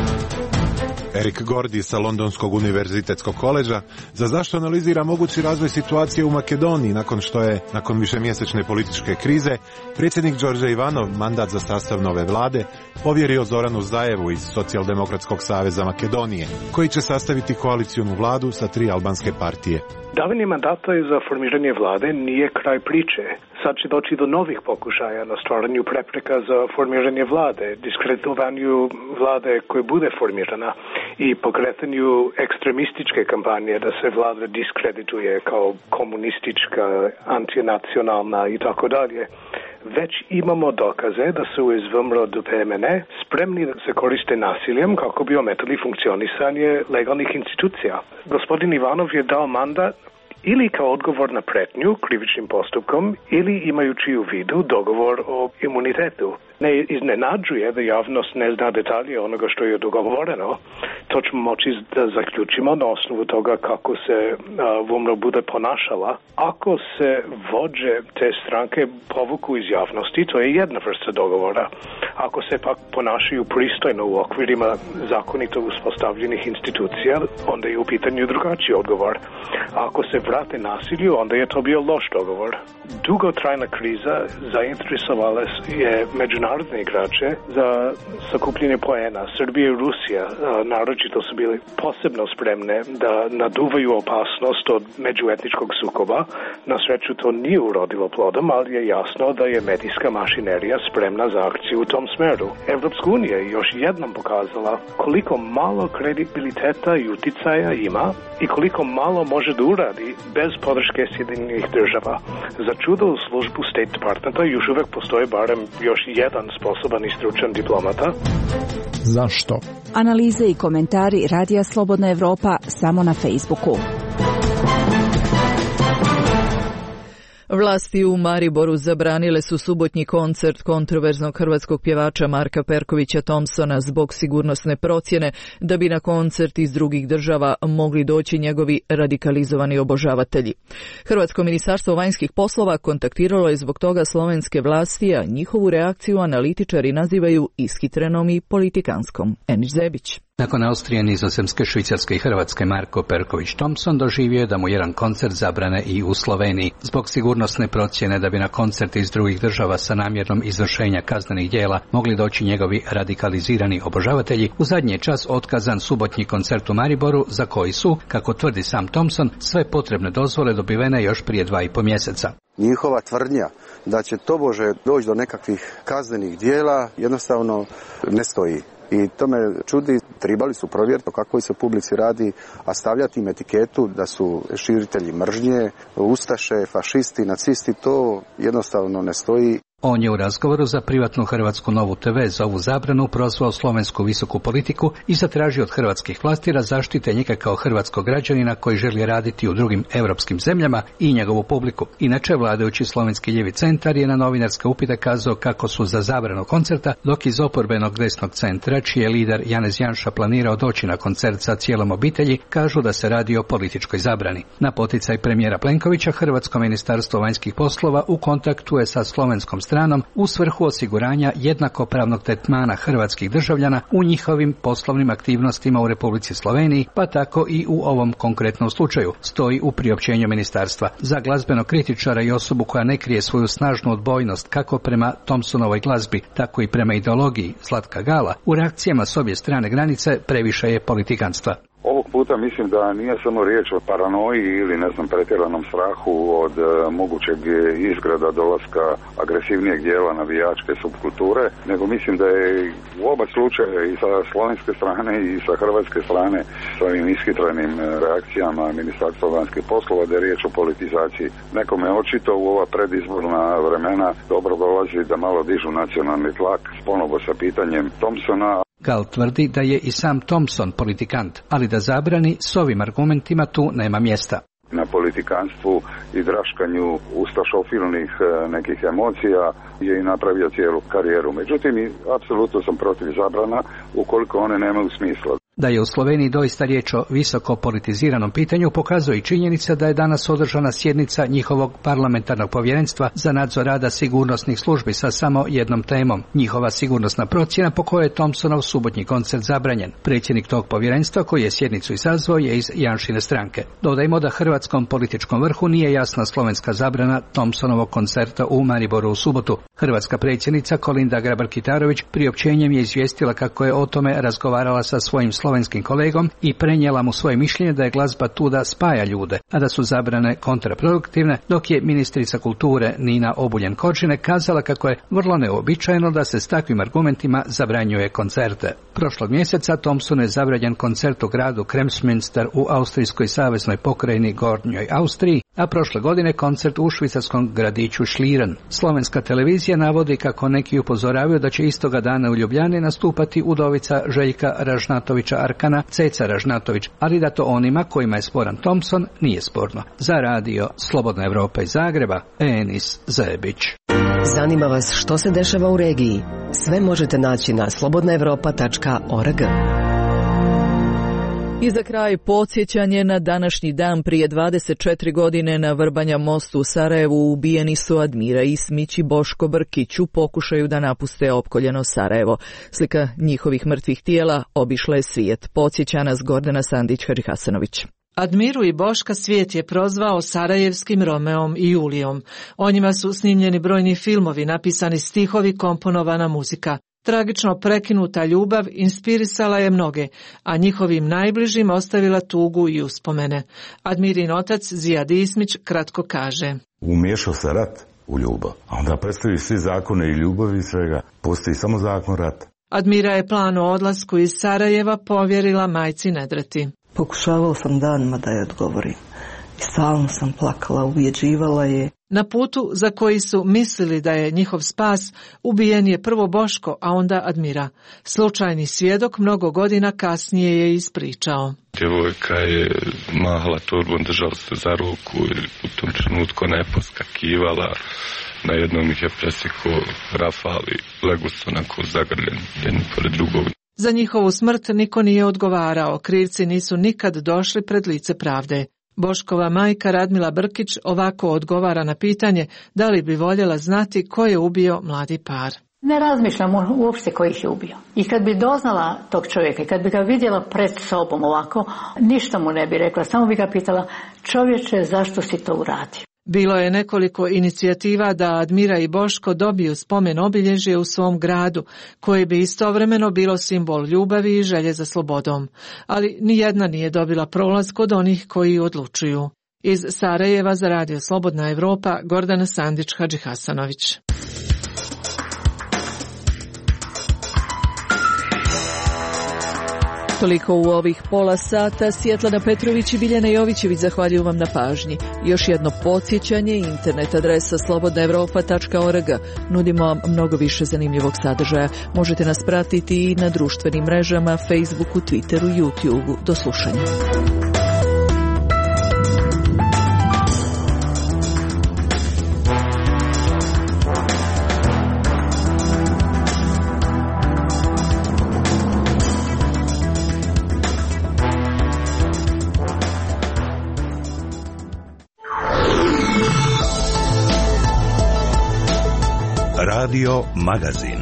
Eric Gordy sa Londonskog univerzitetskog koleđa za zašto analizira mogući razvoj situacije u Makedoniji nakon što je, nakon višemjesečne političke krize, predsjednik Đorđe Ivanov mandat za sastav nove vlade povjerio Zoranu Zajevu iz Socijaldemokratskog saveza Makedonije, koji će sastaviti koalicijonu vladu sa tri albanske partije. Davanje mandata za formiranje vlade nije kraj priče. Sad će doći do novih pokušaja na stvaranju prepreka za formiranje vlade, diskreditovanju vlade koje bude formirana i pokretanju ekstremističke kampanje da se vlada diskredituje kao komunistička, antinacionalna i tako dalje. Već imamo dokaze da su iz V M R O D P M N spremni da se koriste nasiljem kako bi ometali funkcionisanje legalnih institucija. Gospodin Ivanov je dao mandat ili kao odgovor na pretnju krivičnim postupkom ili imajući u vidu dogovor o imunitetu. Ne iznenađuje da javnost ne zna detalje onoga što je dogovoreno. To ćemo moći da zaključimo na osnovu toga kako se V M R O bude ponašala. Ako se vođe te stranke povuku iz javnosti, to je jedna vrsta dogovora. Ako se pak ponašaju pristojno u okvirima zakonito uspostavljenih institucija, onda je u pitanju drugačiji odgovor. Ako se vrate nasilju, onda je to bio loš dogovor. Dugotrajna kriza zainteresovala je međunarodne igrače za sakupljenje poena. Srbija i Rusija naročito su bili posebno spremne da naduvaju opasnost od međuetničkog sukoba. Na sreću to nije urodilo plodom, ali je jasno da je medijska mašinerija spremna za akciju u tom smeru. Evropska unija je još jednom pokazala koliko malo kredibiliteta i uticaja ima i koliko malo može da uradi bez podrške Sjedinjenih država. Za čudo u službu State Departmenta još uvek postoji barem još jedan sposoban i stručan diplomata. Zašto? Analize i komentari Radija Slobodna Evropa samo na Facebooku. Vlasti u Mariboru zabranile su subotnji koncert kontroverznog hrvatskog pjevača Marka Perkovića Thompsona zbog sigurnosne procjene da bi na koncert iz drugih država mogli doći njegovi radikalizovani obožavatelji. Hrvatsko ministarstvo vanjskih poslova kontaktiralo je zbog toga slovenske vlasti, a njihovu reakciju analitičari nazivaju ishitrenom i politikanskom. Enić Zebić. Nakon Austrije, Nizozemske, Švicarske i Hrvatske, Marko Perković Thompson doživio je da mu jedan koncert zabrane i u Sloveniji. Zbog sigurnosne procjene da bi na koncerte iz drugih država sa namjerom izvršenja kaznenih djela mogli doći njegovi radikalizirani obožavatelji, u zadnji čas otkazan subotnji koncert u Mariboru, za koji su, kako tvrdi sam Thompson, sve potrebne dozvole dobivene još prije dva i po mjeseca. Njihova tvrdnja da će tobože doći do nekakvih kaznenih djela jednostavno ne stoji. I to me čudi, tribali su provjeriti o kakvoj se publici radi, a stavljati im etiketu da su širitelji mržnje, ustaše, fašisti, nacisti, to jednostavno ne stoji. On je u razgovoru za privatnu hrvatsku Novu te ve za ovu zabranu prozvao slovensku visoku politiku i zatražio od hrvatskih vlasti da zaštite njega kao hrvatskog građanina koji želi raditi u drugim europskim zemljama i njegovu publiku. Inače, vladajući slovenski ljevi centar je na novinarske upite kazao kako su za zabranu koncerta, dok iz oporbenog desnog centra, čiji je lider Janez Janša planirao doći na koncert sa cijelom obitelji, kažu da se radi o političkoj zabrani. Na poticaj premijera Plenkovića, Hrvatsko ministarstvo vanjskih poslova u kontaktu je sa slovenskom stranom u svrhu osiguranja jednakopravnog tretmana hrvatskih državljana u njihovim poslovnim aktivnostima u Republici Sloveniji, pa tako i u ovom konkretnom slučaju, stoji u priopćenju ministarstva. Za glazbenog kritičara i osobu koja ne krije svoju snažnu odbojnost kako prema Thompsonovoj glazbi, tako i prema ideologiji Zlatka Gala, u reakcijama s obje strane granice previše je politikanstva. Ovog puta mislim da nije samo riječ o paranoji ili ne znam pretjeranom strahu od e, mogućeg izgrada dolaska agresivnijeg dijela navijačke subkulture, nego mislim da je u oba slučaja i sa slovenske strane i sa hrvatske strane s ovim ishitrenim reakcijama Ministarstva vanjskih poslova da je riječ o politizaciji. Nekome očito u ova predizborna vremena dobro dolazi da malo dižu nacionalni tlak ponovo sa pitanjem Thompsona. Gal tvrdi da je i sam Thompson politikant, ali da zabrani s ovim argumentima tu nema mjesta. Na politikanstvu i draškanju ustašofilnih nekih emocija je i napravio cijelu karijeru. Međutim, apsolutno sam protiv zabrana ukoliko one nemaju smisla. Da je u Sloveniji doista riječ o visoko politiziranom pitanju pokazuje i činjenica da je danas održana sjednica njihovog parlamentarnog povjerenstva za nadzor rada sigurnosnih službi sa samo jednom temom, njihova sigurnosna procjena po kojoj je Thompsonov subotnji koncert zabranjen. Predsjednik tog povjerenstva koji je sjednicu izazvao je iz Janšine stranke. Dodajmo da hrvatskom političkom vrhu nije jasna slovenska zabrana Thompsonovog koncerta u Mariboru u subotu. Hrvatska predsjednica Kolinda Grabar-Kitarović priopćenjem je izvijestila kako je o tome razgovarala sa svojim slovenskim kolegom i prenijela mu svoje mišljenje da je glazba tu da spaja ljude, a da su zabrane kontraproduktivne, dok je ministrica kulture Nina Obuljen-Koržinek kazala kako je vrlo neobičajeno da se s takvim argumentima zabranjuje koncerte. Prošlog mjeseca Thompsonu je zabranjen koncert u gradu Kremsmünster u austrijskoj saveznoj pokrajini Gornjoj Austriji, a prošle godine koncert u švicarskom gradiću Schlieren. Slovenska televizija navodi kako neki upozoravaju da će istoga dana u Ljubljani nastupati udovica Željka Ražnatovića Arkana, Ceca Ražnatović, ali da to onima kojima je sporan Thompson nije sporno. Za radio Slobodna Evropa iz Zagreba, Enis Zebić. Zanima vas što se dešava u regiji? Sve možete naći na slobodna evropa tačka org. I za kraj podsjećanje na današnji dan prije dvadeset četiri godine na Vrbanja mostu u Sarajevu ubijeni su Admira Ismić i Boško Brkić u pokušaju da napuste opkoljeno Sarajevo. Slika njihovih mrtvih tijela obišla je svijet. Podsjeća nas Gordana Sandić-Hadžihasanović. Admiru i Boška svijet je prozvao sarajevskim Romeom i Julijom. O njima su snimljeni brojni filmovi, napisani stihovi, komponovana muzika. Tragično prekinuta ljubav inspirisala je mnoge, a njihovim najbližim ostavila tugu i uspomene. Admirin otac Zijad Ismić kratko kaže: umiješao se rat u ljubav, a onda predstavi svi zakone i ljubavi i svega, postoji samo zakon rata. Admira je plan o odlasku iz Sarajeva povjerila majci Nedrati. Pokušavao sam danima da je odgovorim i stalno sam plakala, ubjeđivala je. Na putu za koji su mislili da je njihov spas, ubijen je prvo Boško, a onda Admira. Slučajni svjedok mnogo godina kasnije je ispričao. Djevojka je mahala torbom, držala se za ruku i u tom trenutku ona je poskakivala. Na jednom ih je presjekao rafal i legu su onako zagrljeni jedni pored drugog. Za njihovu smrt niko nije odgovarao, krivci nisu nikad došli pred lice pravde. Boškova majka Radmila Brkić ovako odgovara na pitanje da li bi voljela znati ko je ubio mladi par. Ne razmišljam uopšte ko ih je ubio. I kad bi doznala tog čovjeka i kad bi ga vidjela pred sobom ovako, ništa mu ne bi rekla, samo bi ga pitala: čovječe, zašto si to uradio? Bilo je nekoliko inicijativa da Admira i Boško dobiju spomen obilježje u svom gradu, koje bi istovremeno bilo simbol ljubavi i želje za slobodom. Ali nijedna nije dobila prolaz kod onih koji odlučuju. Iz Sarajeva za radio Slobodna Evropa, Gordana Sandić-Hadžihasanović. Toliko u ovih pola sata. Sjetlana Petrović i Biljana Jovićević zahvaljuju vam na pažnji. Još jedno podsjećanje, internet adresa slobodna evropa tačka org. Nudimo vam mnogo više zanimljivog sadržaja. Možete nas pratiti i na društvenim mrežama, Facebooku, Twitteru, YouTubeu. Do slušanja. Radio Magazin.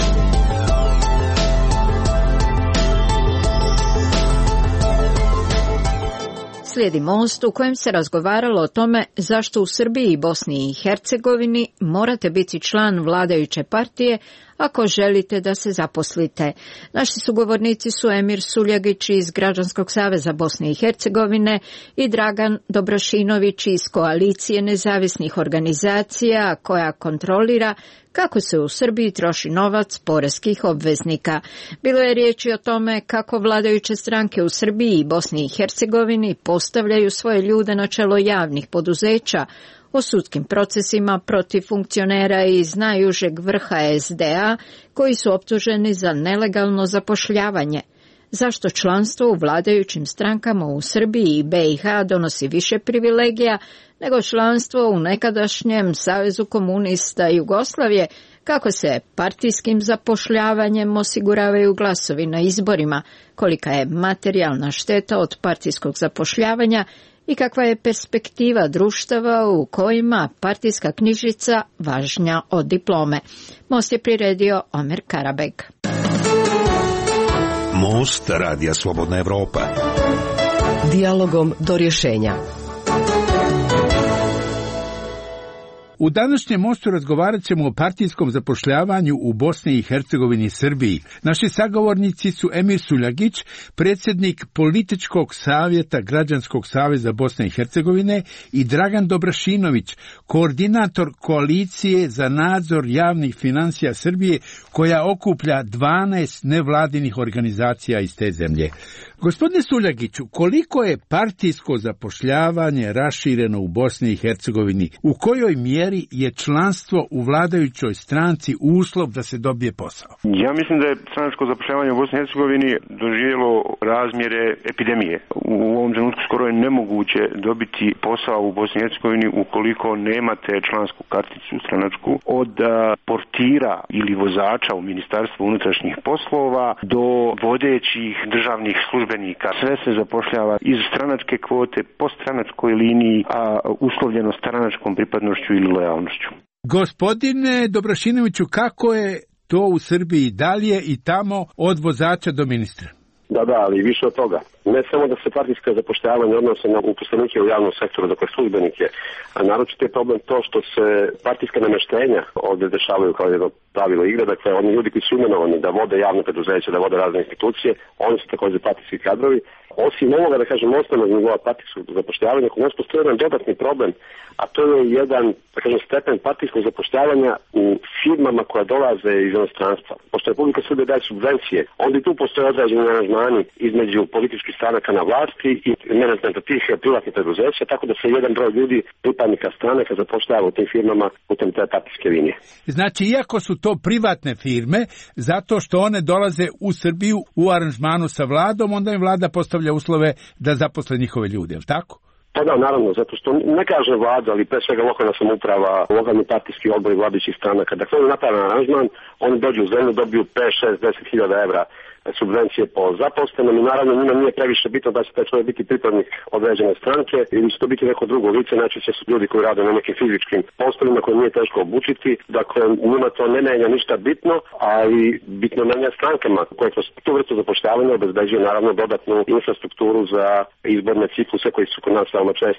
Slijedi Most u kojem se razgovaralo o tome zašto u Srbiji i Bosni i Hercegovini morate biti član vladajuće partije ako želite da se zaposlite. Naši sugovornici su Emir Suljagić iz Građanskog saveza Bosne i Hercegovine i Dragan Dobrašinović iz Koalicije nezavisnih organizacija koja kontrolira kako se u Srbiji troši novac poreskih obveznika. Bilo je riječi o tome kako vladajuće stranke u Srbiji i Bosni i Hercegovini postavljaju svoje ljude na čelo javnih poduzeća, o sudskim procesima protiv funkcionera iz najužeg vrha es de a koji su optuženi za nelegalno zapošljavanje. Zašto članstvo u vladajućim strankama u Srbiji i be i ha donosi više privilegija nego članstvo u nekadašnjem Savezu komunista Jugoslavije, kako se partijskim zapošljavanjem osiguravaju glasovi na izborima, kolika je materijalna šteta od partijskog zapošljavanja i kakva je perspektiva društava u kojima partijska knjižica važnja od diplome. Most je priredio Omer Karabeg. Most Radija Slobodna Evropa. Dijalogom do rješenja. U današnjem Mostu razgovarat ćemo o partijskom zapošljavanju u Bosni i Hercegovini i Srbiji. Naši sagovornici su Emir Suljagić, predsjednik Političkog savjeta Građanskog saveza Bosne i Hercegovine, i Dragan Dobrašinović, koordinator Koalicije za nadzor javnih financija Srbije, koja okuplja dvanaest nevladinih organizacija iz te zemlje. Gospodine Suljagiću, koliko je partijsko zapošljavanje rašireno u Bosni i Hercegovini? U kojoj mjeri je članstvo u vladajućoj stranci uslov da se dobije posao? Ja mislim da je stranačko zapošljavanje u Bosni i Hercegovini doživjelo razmjere epidemije. U ovom trenutku skoro je nemoguće dobiti posao u Bosni i Hercegovini ukoliko nemate člansku karticu stranačku, od portira ili vozača u Ministarstvu unutrašnjih poslova do vodećih državnih službenika. Sve se zapošljava iz stranačke kvote, po stranačkoj liniji, a uslovljeno stranačkom pripadnošću ili lojalnošću. Gospodine Dobrašinoviću, kako je to u Srbiji? Da li je i tamo od vozača do ministra? Da, da, ali više od toga. Ne samo da se partijska zapošljavanja odnose na uposlenike u javnom sektoru, dakle službenike, a naročito je problem to što se partijska namještenja ovdje dešavaju kao jedno pravilo igre, dakle oni ljudi koji su imenovani da vode javne preduzeće, da vode razne institucije, oni su također partijski kadrovi. Osim ovoga, da kažem, osnovnog nivoa partijskog zapošljavanja, kod nas postoji jedan dodatni problem, a to je jedan, da kažem, stepen partijskog zapošljavanja u firmama koja dolaze iz inostranstva. Pošto Republika Srbija daje subvencije, onda i tu postoje određeni aranžmani između političkih stranaka na vlasti i menadžmenta tih privatnih preduzeća, tako da se jedan broj ljudi, pripadnika stranaka, zapošljava u tim firmama putem te partijske linije. Znači, iako su to privatne firme, zato što one dolaze u Srbiju u aranžmanu sa vladom, onda im vlada postavlja uslove da zaposle njihove ljude, je li tako? Pa da, naravno, zato što ne kaže vlada, ali pre svega lokalna samouprava, lokalni partijski odbor vladajućih stranaka. Dakle, oni napravljaju aranžman, oni dođu u zemlju, dobiju pet, šest, deset hiljada evra subvencije po zaposlenom i naravno njima nije previše bitno da će taj čovjek biti pripadnik određene stranke ili će to biti neko drugo lice, najčešće su ljudi koji rade na nekim fizičkim poslovima koje nije teško obučiti, dakle njima to ne menja ništa bitno, ali bitno menja strankama koje kroz tu vrstu zapošljavanja obezbeđuju naravno dodatnu infrastrukturu za izborne cikluse koji su kod nas veoma česti.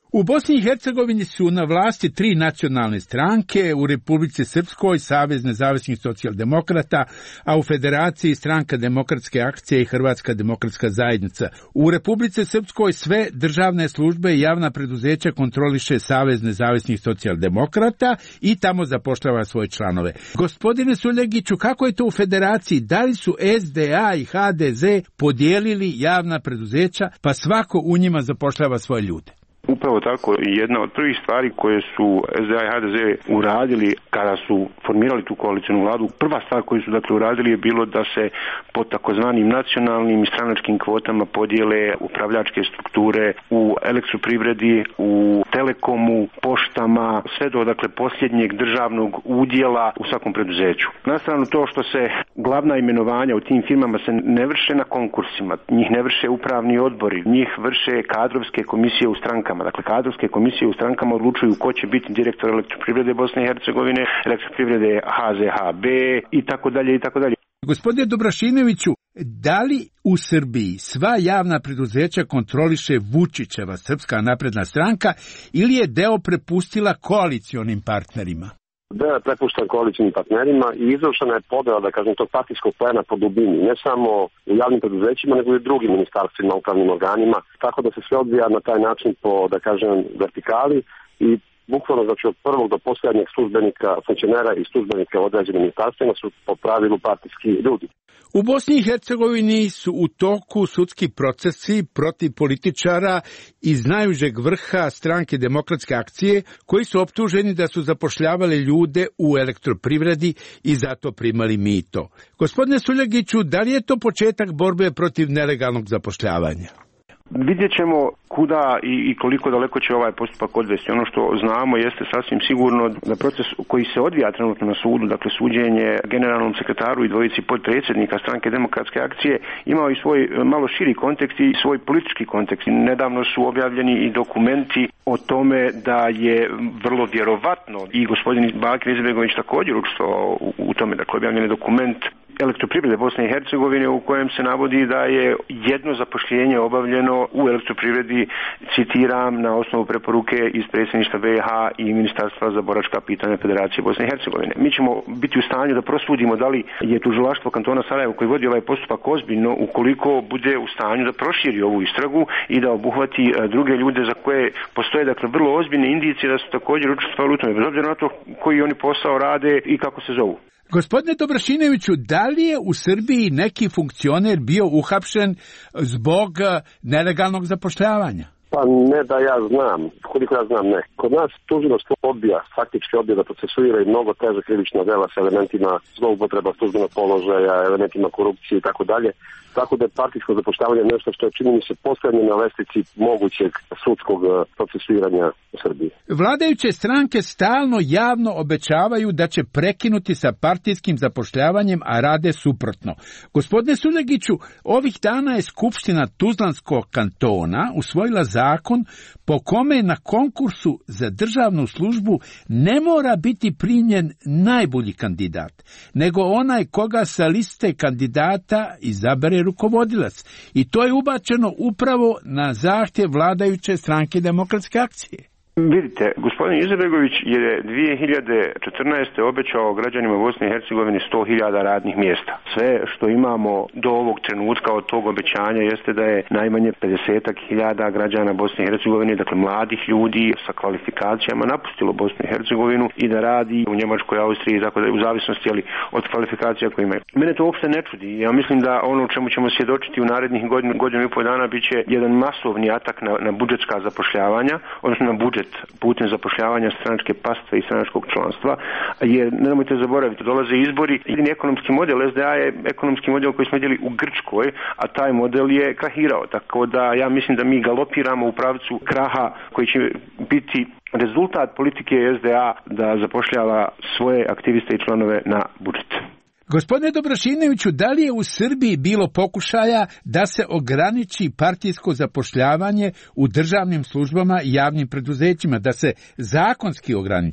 U Bosni i Hercegovini su na vlasti tri nacionalne stranke, u Republici Srpskoj Savez nezavisnih socijaldemokrata, a u Federaciji Stranka demokratske akcije i Hrvatska demokratska zajednica. U Republici Srpskoj sve državne službe i javna preduzeća kontroliše Savez nezavisnih socijaldemokrata i tamo zapošljava svoje članove. Gospodine Suljegiću, kako je to u Federaciji? Da li su S D A i H D Z podijelili javna preduzeća, pa svako u njima zapošljava svoje ljude? Upravo tako, jedna od prvih stvari koje su S D A i H D Z uradili kada su formirali tu koalicijnu vladu, prva stvar koju su dakle uradili je bilo da se po takozvanim nacionalnim i stranačkim kvotama podijele upravljačke strukture u elektroprivredi, u telekomu, poštama, sve do dakle posljednjeg državnog udjela u svakom preduzeću. Na stranu to što se glavna imenovanja u tim firmama se ne vrše na konkursima, njih ne vrše upravni odbori, njih vrše kadrovske komisije u strankama. Dakle, kadrovske komisije u strankama odlučuju ko će biti direktor elektroprivrede Bosne i Hercegovine, elektroprivrede H Z H B i tako dalje i tako dalje. Gospodine Dobrašinoviću, da li u Srbiji sva javna preduzeća kontroliše Vučićeva Srpska napredna stranka ili je deo prepustila koalicionim partnerima? Deo je prepušten koalicijnim partnerima i izvršena je podela, da kažem, tog partijskog plena po dubini, ne samo u javnim preduzećima, nego i u drugim ministarstvima, upravnim organima, tako da se sve odvija na taj način po, da kažem, vertikali i bukvalno, znači, od prvog do posljednjeg službenika, funkcionera i službenika određenim ministarstvima su po pravilu partijski ljudi. U Bosni i Hercegovini su u toku sudski procesi protiv političara iz najužeg vrha Stranke demokratske akcije, koji su optuženi da su zapošljavali ljude u elektroprivredi i zato primali mito. Gospodine Suljegiću, da li je to početak borbe protiv nelegalnog zapošljavanja? Vidjet ćemo kuda i, i koliko daleko će ovaj postupak odvesti. Ono što znamo jeste sasvim sigurno da proces koji se odvija trenutno na sudu, dakle suđenje generalnom sekretaru i dvojici potpredsjednika Stranke demokratske akcije, imao i svoj malo širi kontekst i svoj politički kontekst. Nedavno su objavljeni i dokumenti o tome da je vrlo vjerovatno i gospodin Bakir Izetbegović također učestvovao u, u tome. Dakle, objavljen je dokument elektroprivrede Bosne i Hercegovine u kojem se navodi da je jedno zapošljenje obavljeno u elektroprivredi, citiram, na osnovu preporuke iz predsjedništva B iH i Ministarstva za boračka pitanja Federacije Bosne i Hercegovine. Mi ćemo biti u stanju da prosudimo da li je tužilaštvo kantona Sarajevo koji vodi ovaj postupak ozbiljno ukoliko bude u stanju da proširi ovu istragu i da obuhvati druge ljude za koje postoje dakle vrlo ozbiljne indicije da su također učestvovali u tome, bez obzira na to koji oni posao rade i kako se zovu. Gospodine Dobrašinoviću, da li je u Srbiji neki funkcioner bio uhapšen zbog nelegalnog zapošljavanja? Pa ne da ja znam, koliko ja znam ne. Kod nas tužilaštvo odbija, faktički odbija da procesuira i mnogo teže krivična dela sa elementima zloupotreba službenog položaja, elementima korupcije i tako dalje. Tako da je partijsko zapošljavanje nešto što je, čini mi se, posljednje na lestvici mogućeg sudskog procesuiranja u Srbiji. Vladajuće stranke stalno javno obećavaju da će prekinuti sa partijskim zapošljavanjem, a rade suprotno. Gospodine Suljegiću, ovih dana je Skupština Tuzlanskog kantona usvojila zakon po kome na konkursu za državnu službu ne mora biti primljen najbolji kandidat, nego onaj koga sa liste kandidata izabere rukovodilac. I to je ubačeno upravo na zahtjev vladajuće Stranke demokratske akcije. Vidite, gospodin Izetbegović je dvije hiljade četrnaeste. obećao građanima Bosne i Hercegovine sto hiljada radnih mjesta. Sve što imamo do ovog trenutka od tog obećanja jeste da je najmanje pedeset hiljada građana Bosne i Hercegovine, dakle mladih ljudi sa kvalifikacijama, napustilo Bosnu i Hercegovinu i da radi u Njemačkoj, Austriji, tako da u zavisnosti ali od kvalifikacija koje imaju. Mene to uopšte ne čudi. Ja mislim da ono u čemu ćemo svjedočiti u narednih godinu, godinu i pol dana bit će jedan masovni atak na, na budžetska zapošljavanja, odnosno na budžet putem zapošljavanja stranačke pastve i stranačkog članstva, jer nemojte zaboraviti, dolaze izbori. Jedini ekonomski model S D A je ekonomski model koji smo vidjeli u Grčkoj, a taj model je krahirao, tako da ja mislim da mi galopiramo u pravcu kraha koji će biti rezultat politike S D A da zapošljava svoje aktiviste i članove na budžet. Gospodine Dobrašinoviću, da li je u Srbiji bilo pokušaja da se ograniči partijsko zapošljavanje u državnim službama i javnim preduzećima, da se zakonski ograniči?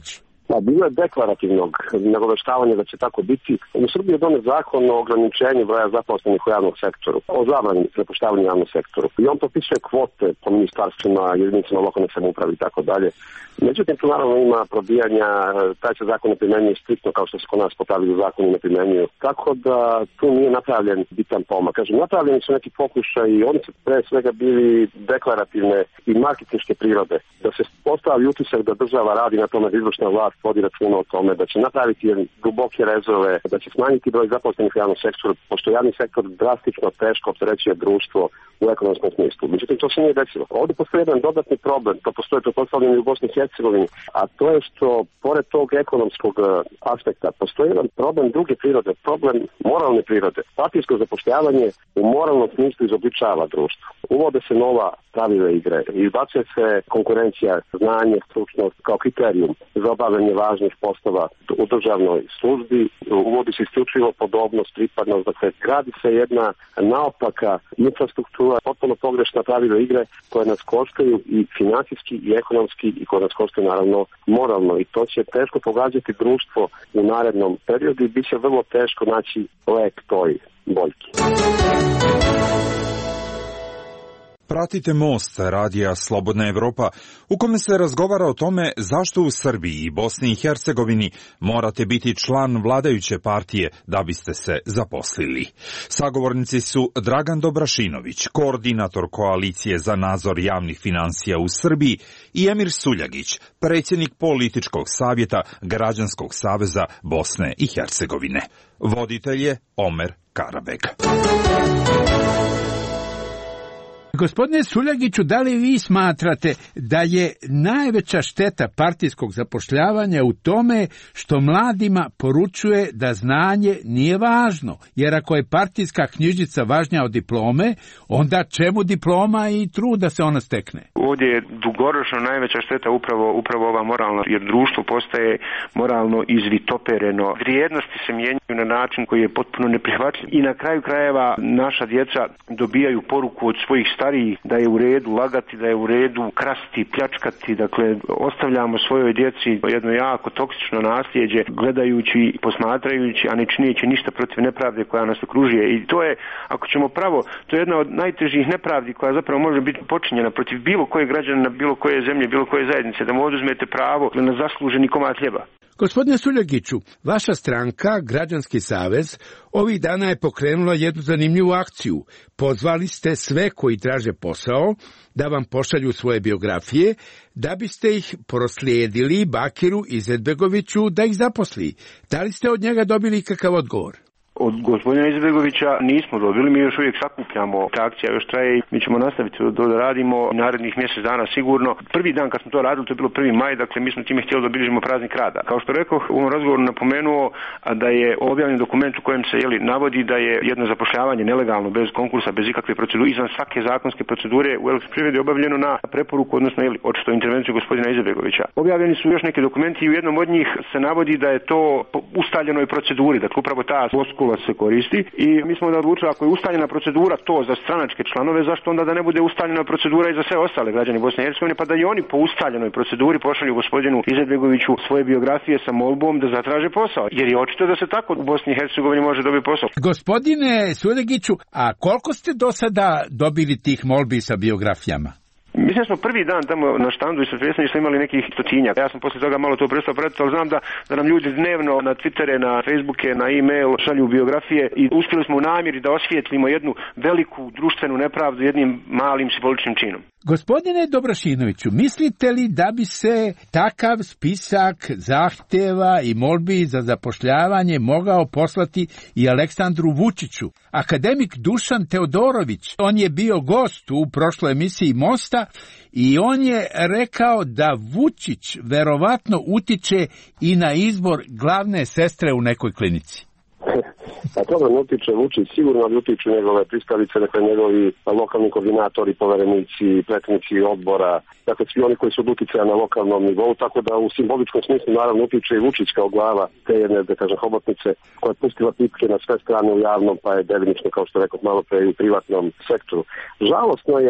Pa bilo je deklarativnog nagoveštavanja da će tako biti. U Srbiji je donet zakon o ograničenju broja zaposlenih u javnom sektoru, o zabrani zapošljavanja u javnom sektoru. I on propisuje kvote po ministarstvima, jedinicama lokalne samouprave i tako dalje. Međutim, tu naravno ima probijanja, taj se zakon ne primjenjuje striktno kao što se kod nas po pravilu zakoni ne primjenjuju. Tako da tu nije napravljen bitan pomak. Kažem, napravljeni su neki pokušaj i oni su pre svega bili deklarativne i marketinške prirode. Da se postavi utisak da država radi na tome, da izvršna vlast vodi računa o tome, da će napraviti duboke rezove, da će smanjiti broj zaposlenih u javnom sektoru, pošto javni sektor drastično teško opterećuje društvo u ekonomskom smislu. Međutim, to se nije desilo. Ovdje postoji jedan dodatni problem, to postoji pretpostavljeno i u Bosni i Hercegovini, a to je što, pored tog ekonomskog aspekta, postoji jedan problem druge prirode, problem moralne prirode. Partijsko zapošljavanje u moralnom smislu izobličava društvo. Uvode se nova pravila igre, izbacuje se konkurencija, znanje, stručnost kao kriterijum za obavljanje važnih poslova u državnoj službi, uvodi se isključivo podobnost, pripadnost, dakle gradi se jedna naopaka infrastruktura, potpuno pogrešna pravila igre koje nas koštaju i financijski i ekonomski i koje nas koštaju naravno moralno i to će teško pogađati društvo u narednom periodu i bit će vrlo teško naći lek toj boljki. Pratite Most, radija Slobodna Evropa, u kome se razgovara o tome zašto u Srbiji i Bosni i Hercegovini morate biti član vladajuće partije da biste se zaposlili. Sagovornici su Dragan Dobrašinović, koordinator Koalicije za nadzor javnih financija u Srbiji, i Emir Suljagić, predsjednik političkog savjeta Građanskog saveza Bosne i Hercegovine. Voditelj je Omer Karabeg. Gospodine Suljagiću, da li vi smatrate da je najveća šteta partijskog zapošljavanja u tome što mladima poručuje da znanje nije važno? Jer ako je partijska knjižica važnija od diplome, onda čemu diploma i trud da se ona stekne? Ovdje je dugoročno najveća šteta upravo, upravo ova moralna, jer društvo postaje moralno izvitopereno. Vrijednosti se mijenjaju na način koji je potpuno neprihvatljiv i na kraju krajeva naša djeca dobijaju poruku od svojih starih da je u redu lagati, da je u redu krasti, pljačkati, dakle ostavljamo svojoj djeci jedno jako toksično nasljeđe gledajući, posmatrajući, a ne čineći ništa protiv nepravde koja nas okružuje. I to je, ako ćemo pravo, to je jedna od najtežih nepravdi koja zapravo može biti počinjena protiv bilo koje građana, bilo koje zemlje, bilo koje zajednice, da mu oduzmete pravo na zasluženi komad hljeba. Gospodine Suljagiću, vaša stranka, Građanski savez, ovih dana je pokrenula jednu zanimljivu akciju. Pozvali ste sve koji traže posao da vam pošalju svoje biografije, da biste ih proslijedili Bakiru Izetbegoviću da ih zaposli. Da li ste od njega dobili kakav odgovor? Od gospodina Izetbegovića nismo dobili, mi još uvijek sakupljamo, ta akcija još traje i mi ćemo nastaviti to da radimo narednih mjesec dana sigurno. Prvi dan kad smo to radili, to je bilo prvi maj, dakle mi smo time htjeli da obilježimo praznik rada. Kao što rekao, u ovom razgovoru napomenuo da je objavljen dokument u kojem se jeli, navodi da je jedno zapošljavanje nelegalno, bez konkursa, bez ikakve procedure, izvan svake zakonske procedure u Elektroprivredi obavljeno na preporuku, odnosno jeli, očito intervenciju gospodina Izetbegovića. Objavljeni su još neki dokumenti i u jednom od njih se navodi da je to po ustaljenoj proceduri, dakle upravo ta se koristi i mi smo da odlučili ako je ustaljena procedura to za stranačke članove, zašto onda da ne bude ustaljena procedura i za sve ostale građane Bosne i Hercegovine, pa da i oni po ustaljenoj proceduri pošalju gospodinu Izetbegoviću svoje biografije sa molbom da zatraže posao, jer je očito da se tako u Bosni i Hercegovini može dobiti posao. Gospodine Suljagiću, a koliko ste do sada dobili tih molbi sa biografijama? Mislim da smo prvi dan tamo na štandu i sa predsjedništvom imali nekih stotinjak. Ja sam poslije toga malo to prestao pratiti, ali znam da, da nam ljudi dnevno na Twittere, na Facebooke, na e-mail šalju biografije i uspjeli smo u namjeri da osvijetlimo jednu veliku društvenu nepravdu jednim malim simboličnim činom. Gospodine Dobrašinoviću, mislite li da bi se takav spisak zahtjeva i molbi za zapošljavanje mogao poslati i Aleksandru Vučiću? Akademik Dušan Teodorović, on je bio gost u prošloj emisiji Mosta i on je rekao da Vučić verovatno utiče i na izbor glavne sestre u nekoj klinici. A toga ne utiče Vučić, sigurno ne utiču njegove pristalice, dakle njegovi lokalni koordinatori, poverenici, predsjednici odbora, dakle svi oni koji su od uticaja na lokalnom nivou, tako da u simboličkom smislu naravno utiče i Vučić kao glava te jedne, da kažem, hobotnice koja je pustila pipke na sve strane u javnom, pa je delimično, kao što rekao malo pre, i u privatnom sektoru. Žalosno je, to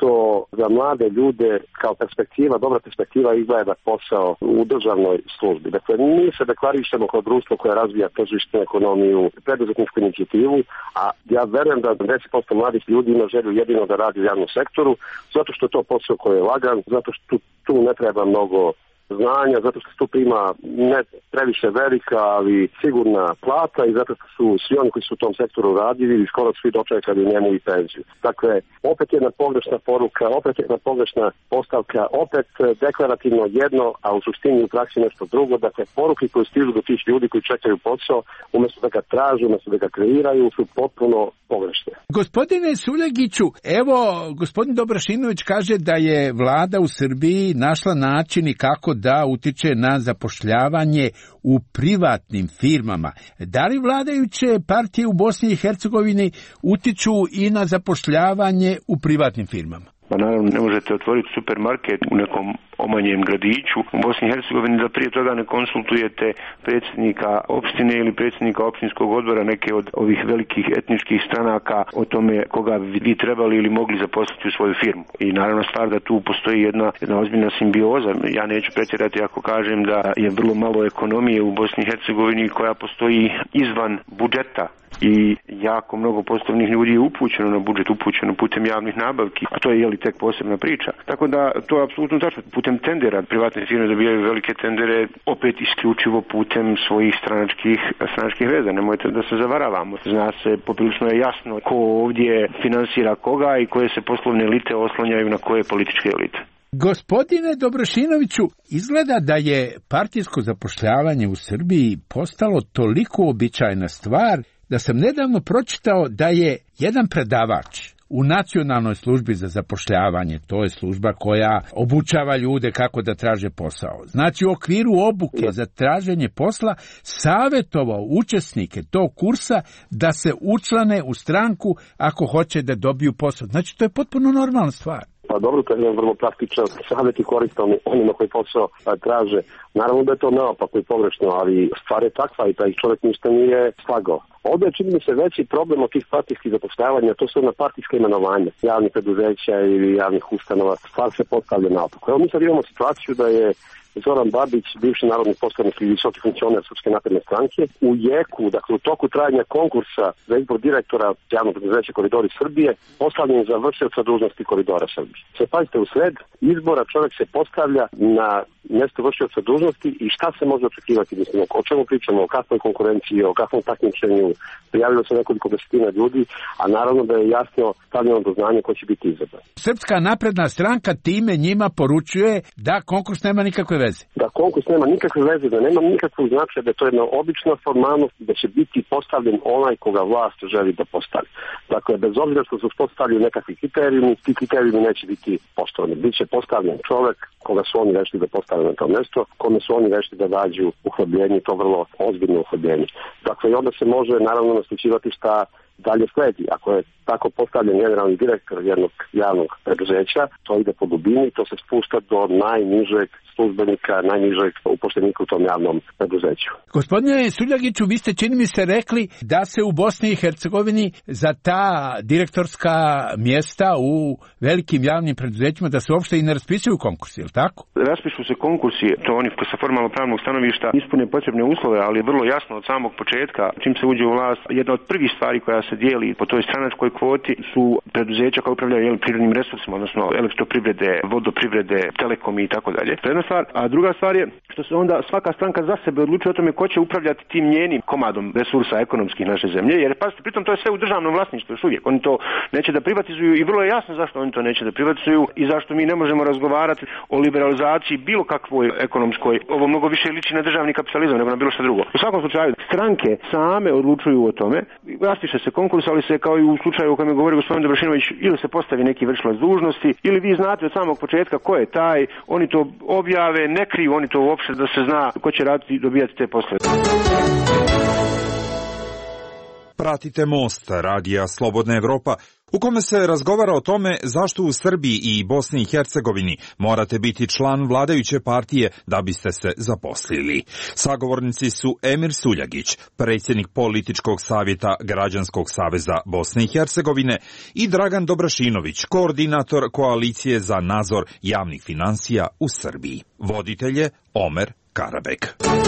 što za mlade ljude kao perspektiva, dobra perspektiva izgleda posao u državnoj službi. Dakle, mi se deklarišemo kao društvo koje razvija tržišnu ekonomiju, preduzetničku inicijativu, a ja verujem da deset posto mladih ljudi ima želju jedino da radi u javnom sektoru, zato što je to posao koji je lagan, zato što tu, tu ne treba mnogo znanja, zato što se tu prima ne previše velika, ali sigurna plata i zato što su svi oni koji su u tom sektoru radili i skoro svi dočekali njemu i penziju. Dakle, opet jedna pogrešna poruka, opet jedna pogrešna postavka, opet deklarativno jedno, a u suštini u praksi nešto drugo. Dakle, poruke koje stižu do tih ljudi koji čekaju posao, umjesto da ga tražu, umjesto da ga kreiraju, su potpuno pogrešne. Gospodine Suljagiću, evo, gospodin Dobrašinović kaže da je vlada u Srbiji našla načini kako da utiče na zapošljavanje u privatnim firmama. Da li vladajuće partije u Bosni i Hercegovini utiču i na zapošljavanje u privatnim firmama? Pa naravno ne možete otvoriti supermarket u nekom omanjem gradiću u Bosni i Hercegovini da prije toga ne konsultujete predsjednika opštine ili predsjednika opštinskog odbora neke od ovih velikih etničkih stranaka o tome koga bi trebali ili mogli zaposliti u svoju firmu. I naravno stvar da tu postoji jedna, jedna ozbiljna simbioza. Ja neću pretjerati ako kažem da je vrlo malo ekonomije u Bosni i Hercegovini koja postoji izvan budžeta. I jako mnogo poslovnih ljudi je upućeno na budžet, upućeno putem javnih nabavki, a to je jeli tek posebna priča. Tako da to je apsolutno tačno. Putem tendera privatne firme dobijaju velike tendere opet isključivo putem svojih stranačkih, stranačkih veza. Nemojte da se zavaravamo. Zna se, poprilično je jasno ko ovdje finansira koga i koje se poslovne elite oslonjaju na koje političke elite. Gospodine Dobrošinoviću, izgleda da je partijsko zapošljavanje u Srbiji postalo toliko običajna stvar da sam nedavno pročitao da je jedan predavač u Nacionalnoj službi za zapošljavanje, to je služba koja obučava ljude kako da traže posao. Znači u okviru obuke za traženje posla savjetovao učesnike tog kursa da se učlane u stranku ako hoće da dobiju posao. Znači to je potpuno normalna stvar. Pa dobro, to je jedan vrlo praktičan savjet i koristan onima koji posao traže. Naravno da je to neopako i pogrešno, ali stvar je takva i taj čovjek ništa nije slagao. Ovdje čini mi se veći problem od tih partijskih zapošljavanja, to su na partijska imenovanja javnih preduzeća ili javnih ustanova. Stvar se postavlja naopako. Evo mi sad imamo situaciju da je Zoran Babić, bivši narodni poslanik i visoki funkcioner Srpske napredne stranke, u jeku, dakle u toku trajanja konkursa za izbor direktora javnog preduzeća Koridori Srbije, postavljen za vršioca dužnosti Koridora Srbije. Se pazite, u sred izbora čovjek se postavlja na mjesto vršioca dužnosti i šta se može očekivati, mislim, o čemu pričamo, o kakvoj konkurenciji, o kakvom takmičenju, prijavilo se nekoliko desetina ljudi, a naravno da je jasno stavljeno do znanja ko će biti izabran. Srpska napredna stranka time njima poručuje da konkurs nema nikakve veze. Da konkurs nema nikakve veze, da nema nikakvog značaja, da je to jedna obična formalnost, da će biti postavljen onaj koga vlast želi da postavi. Dakle, bez obzira što su postavljeni nekakvi kriterijumi, ti kriterijumi neće biti poštovani. Biće postavljen čovjek koga su oni rešili da postave na to mjesto, kome su oni rešili da dađu uhljebljenje, to vrlo ozbiljno uhljebljenje. Dakle, i onda se može naravno naslučivati šta dalje sledi. Ako je tako postavljen generalni direktor jednog javnog preduzeća, to ide po dubini, to se spušta do najnižeg službenika, najnižeg upošljenika u tom javnom preduzeću. Gospodine Suljagiću, vi ste čini mi se rekli da se u Bosni i Hercegovini za ta direktorska mjesta u velikim javnim preduzećima da se uopšte i ne raspisuju konkursi, je li tako? Raspišu se konkursi, to oni koji sa formalno pravnog stanovišta ispune potrebne uslove, ali je vrlo jasno od samog početka, čim se uđe u vlast, jedna od prvih stvari koja se dijeli po toj stranačkoj kvoti su preduzeća koja upravljaju jel, prirodnim resursima, odnosno elektroprivrede, vodoprivrede, telekomi i tako dalje. To je jedna stvar, a druga stvar je što se onda svaka stranka za sebe odlučuje o tome ko će upravljati tim njenim komadom resursa ekonomskih naše zemlje, jer pazite, pritom to je sve u državnom vlasništvu još uvijek. Oni to neće da privatizuju i vrlo je jasno zašto oni to neće da privatizuju i zašto mi ne možemo razgovarati o liberalizaciji bilo kakvoj ekonomskoj. Ovo mnogo više liči na državni kapitalizam nego na bilo što drugo. U svakom slučaju, stranke same odlučuju o tome, raspiše se konkurs, ali se kao i u slučaju o kojem je govorio gospodin Dobrošinović, ili se postavi neki vršilac dužnosti, ili vi znate od samog početka ko je taj, oni to objave, ne kriju oni to uopšte da se zna ko će raditi i dobijati te poslove. Pratite Most, radija Slobodna Evropa, u kome se razgovara o tome zašto u Srbiji i Bosni i Hercegovini morate biti član vladajuće partije da biste se zaposlili. Sagovornici su Emir Suljagić, predsjednik političkog savjeta Građanskog saveza Bosne i Hercegovine, i Dragan Dobrašinović, koordinator koalicije za nadzor javnih financija u Srbiji. Voditelj je Omer Karabek.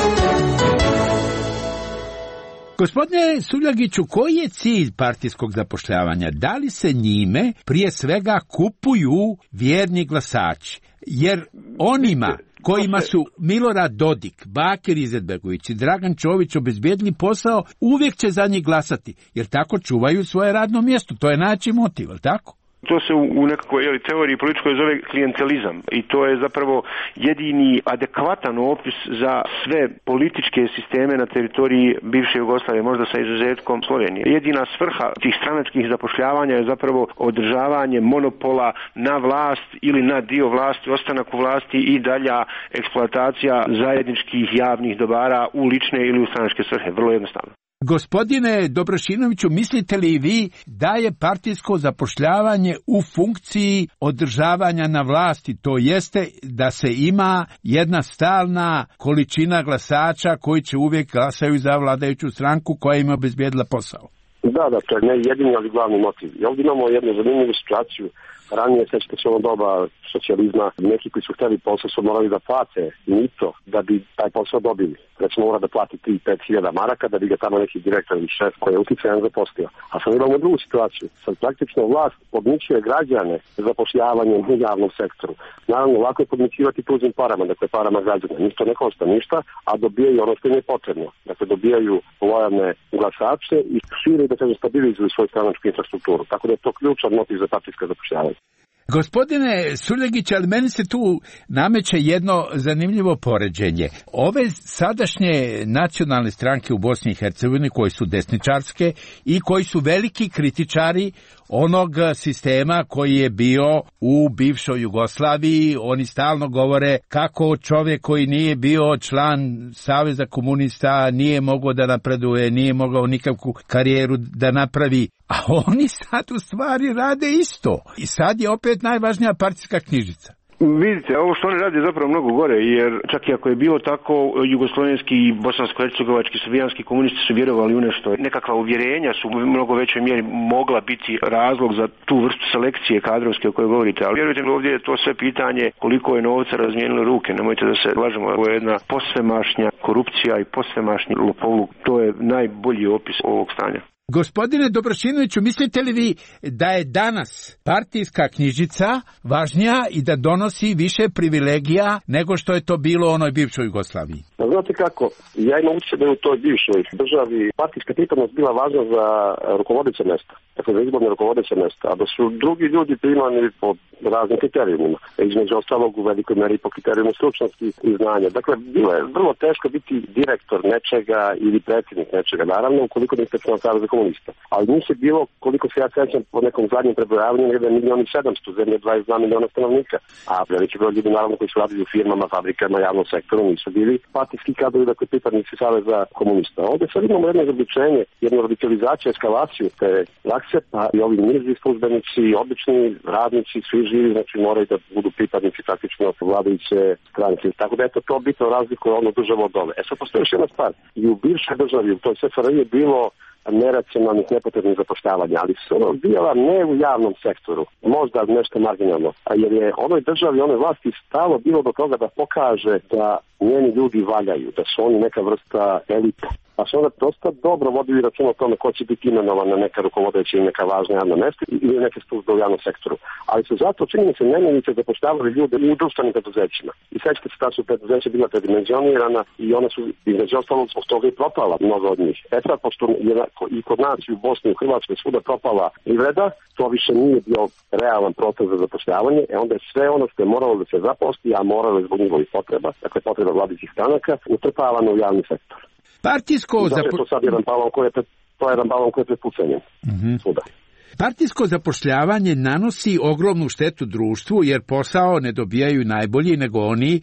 Gospodine Suljagiću, koji je cilj partijskog zapošljavanja? Da li se njime prije svega kupuju vjerni glasači? Jer onima kojima su Milorad Dodik, Bakir Izetbegović i Dragan Čović obezbijedili posao, uvijek će za njih glasati, jer tako čuvaju svoje radno mjesto. To je najveći motiv, je li tako? To se u nekakvoj jeli, teoriji političkoj zove klijentelizam i to je zapravo jedini adekvatan opis za sve političke sisteme na teritoriji bivše Jugoslavije, možda sa izuzetkom Slovenije. Jedina svrha tih stranačkih zapošljavanja je zapravo održavanje monopola na vlast ili na dio vlasti, ostanak u vlasti i dalja eksploatacija zajedničkih javnih dobara u lične ili u stranačke svrhe. Vrlo jednostavno. Gospodine Dobrašinoviću, mislite li vi da je partijsko zapošljavanje u funkciji održavanja na vlasti, to jeste da se ima jedna stalna količina glasača koji će uvijek glasaju za vladajuću stranku koja im je obezbijedila posao? Da, da, to je ne jedini, ali glavni motiv. I ovdje imamo jednu zanimljivu situaciju. Ranije, sećate se ono doba socijalizma, neki koji su htjeli posao su morali da plate mito da bi taj posao dobili. Recimo mora da plati tri do pet hiljada maraka da bi ga tamo neki direktor ili šef koji je uticajan zaposlio. A sad imamo drugu situaciju. Sad praktično vlast podmićuje građane zapošljavanjem u javnom sektoru. Naravno, lako je podmićivati tuđim parama, dakle parama građana. Ništa ne košta ništa, a dobijaju ono što im je potrebno. Dakle, dobijaju lojalne glasače i šire da kažem stabilizuju svoju stranačku infrastrukturu. Tako da je to ključan motiv za partijsko zapošljavanje. Gospodine Suljagić, ali meni se tu nameće jedno zanimljivo poređenje. Ove sadašnje nacionalne stranke u Bosni i Hercegovini koje su desničarske i koji su veliki kritičari onog sistema koji je bio u bivšoj Jugoslaviji, oni stalno govore kako čovjek koji nije bio član Saveza komunista nije mogao da napreduje, nije mogao nikakvu karijeru da napravi. A oni sad u stvari rade isto. I sad je opet najvažnija partijska knjižica. Vidite, ovo što oni rade je zapravo mnogo gore, jer čak i ako je bilo tako, jugoslovenski, bosansko-hercegovački, srbijanski komunisti su vjerovali u nešto. Nekakva uvjerenja su u mnogo većoj mjeri mogla biti razlog za tu vrstu selekcije kadrovske o kojoj govorite. Ali vjerujte mi, ovdje je to sve pitanje koliko je novca razmijenilo ruke. Nemojte da se lažemo, ovo je jedna posvemašnja korupcija i posvemašnji lopovluk. To je najbolji opis ovog stanja. Gospodine Dobrašinoviću, mislite li vi da je danas partijska knjižica važnija i da donosi više privilegija nego što je to bilo u onoj bivšoj Jugoslaviji? Znate kako, ja imam utjecaj da je u toj bivšoj državi partijska pripadnost bila važna za rukovodeće mjesta, dakle za izborne rukovodeće mjesta, a da su drugi ljudi primani po raznim kriterijumima, između ostalog u velikoj meri po kriterijumu stručnosti i znanja. Dakle, bilo je vrlo teško biti direktor nečega ili predsjednik nečega, naravno, ukoliko niste član Saveza komunista. Ali njih je bilo, koliko se ja sećam po nekom zadnjem prebrojavanju, jedan milion i sedamsto, zemlje dvadeset dva miliona stanovnika. A veliki broj ljudi, naravno, koji su radili u firmama, fabrikama, javnom sektoru, nisu bili partijski kadrovi, dakle pripadnici Saveza komunista. Ovdje sad imamo jedno zabličenje, jednu radikalizaciju, eskalaciju te prakse, pa i ovi niži službenici, obični radnici, svi živi, znači moraju da budu pripadnici praktično vladajuće stranke. Tako da eto to bitno razlikuje ono državu od ove. E sad postoji još jedna stvar. I u bivšoj državi, u toj S F R J je bilo neracionalnih, nepotrebnih zapošljavanja, ali su ono bila ne u javnom sektoru, možda nešto marginalno, jer je onoj državi, onoj vlasti stalo bilo do toga da pokaže da njeni ljudi valjaju, da su oni neka vrsta elita. Pa su onda dosta dobro vodili račun o tome ko će biti imenovan na neka rukovodeća i neka važna javna mesta ili neke službe u javnom sektoru. Ali su zato, čini mi se, nemenice zapošljavali ljude u društvenim preduzećima. I sećate se da su preduzeća bila predimenzionirana i ona su između ostalog zbog toga i propala mnogo od njih. E sad, pošto je i kod nas i u Bosni i u Hrvatskoj svuda propala privreda, to više nije bio realan proces za zapošljavanje, e onda je sve ono što je moralo da se zaposli, a moralo je zbog njihovih potreba, dakle potreba vladajućih stranaka, utrpavano u javni sektor. Partijsko zapo... to sad jedan balon koji je pred, to je jedan balon koji je pred pucanjem. Mm-hmm. Partijsko zapošljavanje nanosi ogromnu štetu društvu jer posao ne dobijaju najbolji nego oni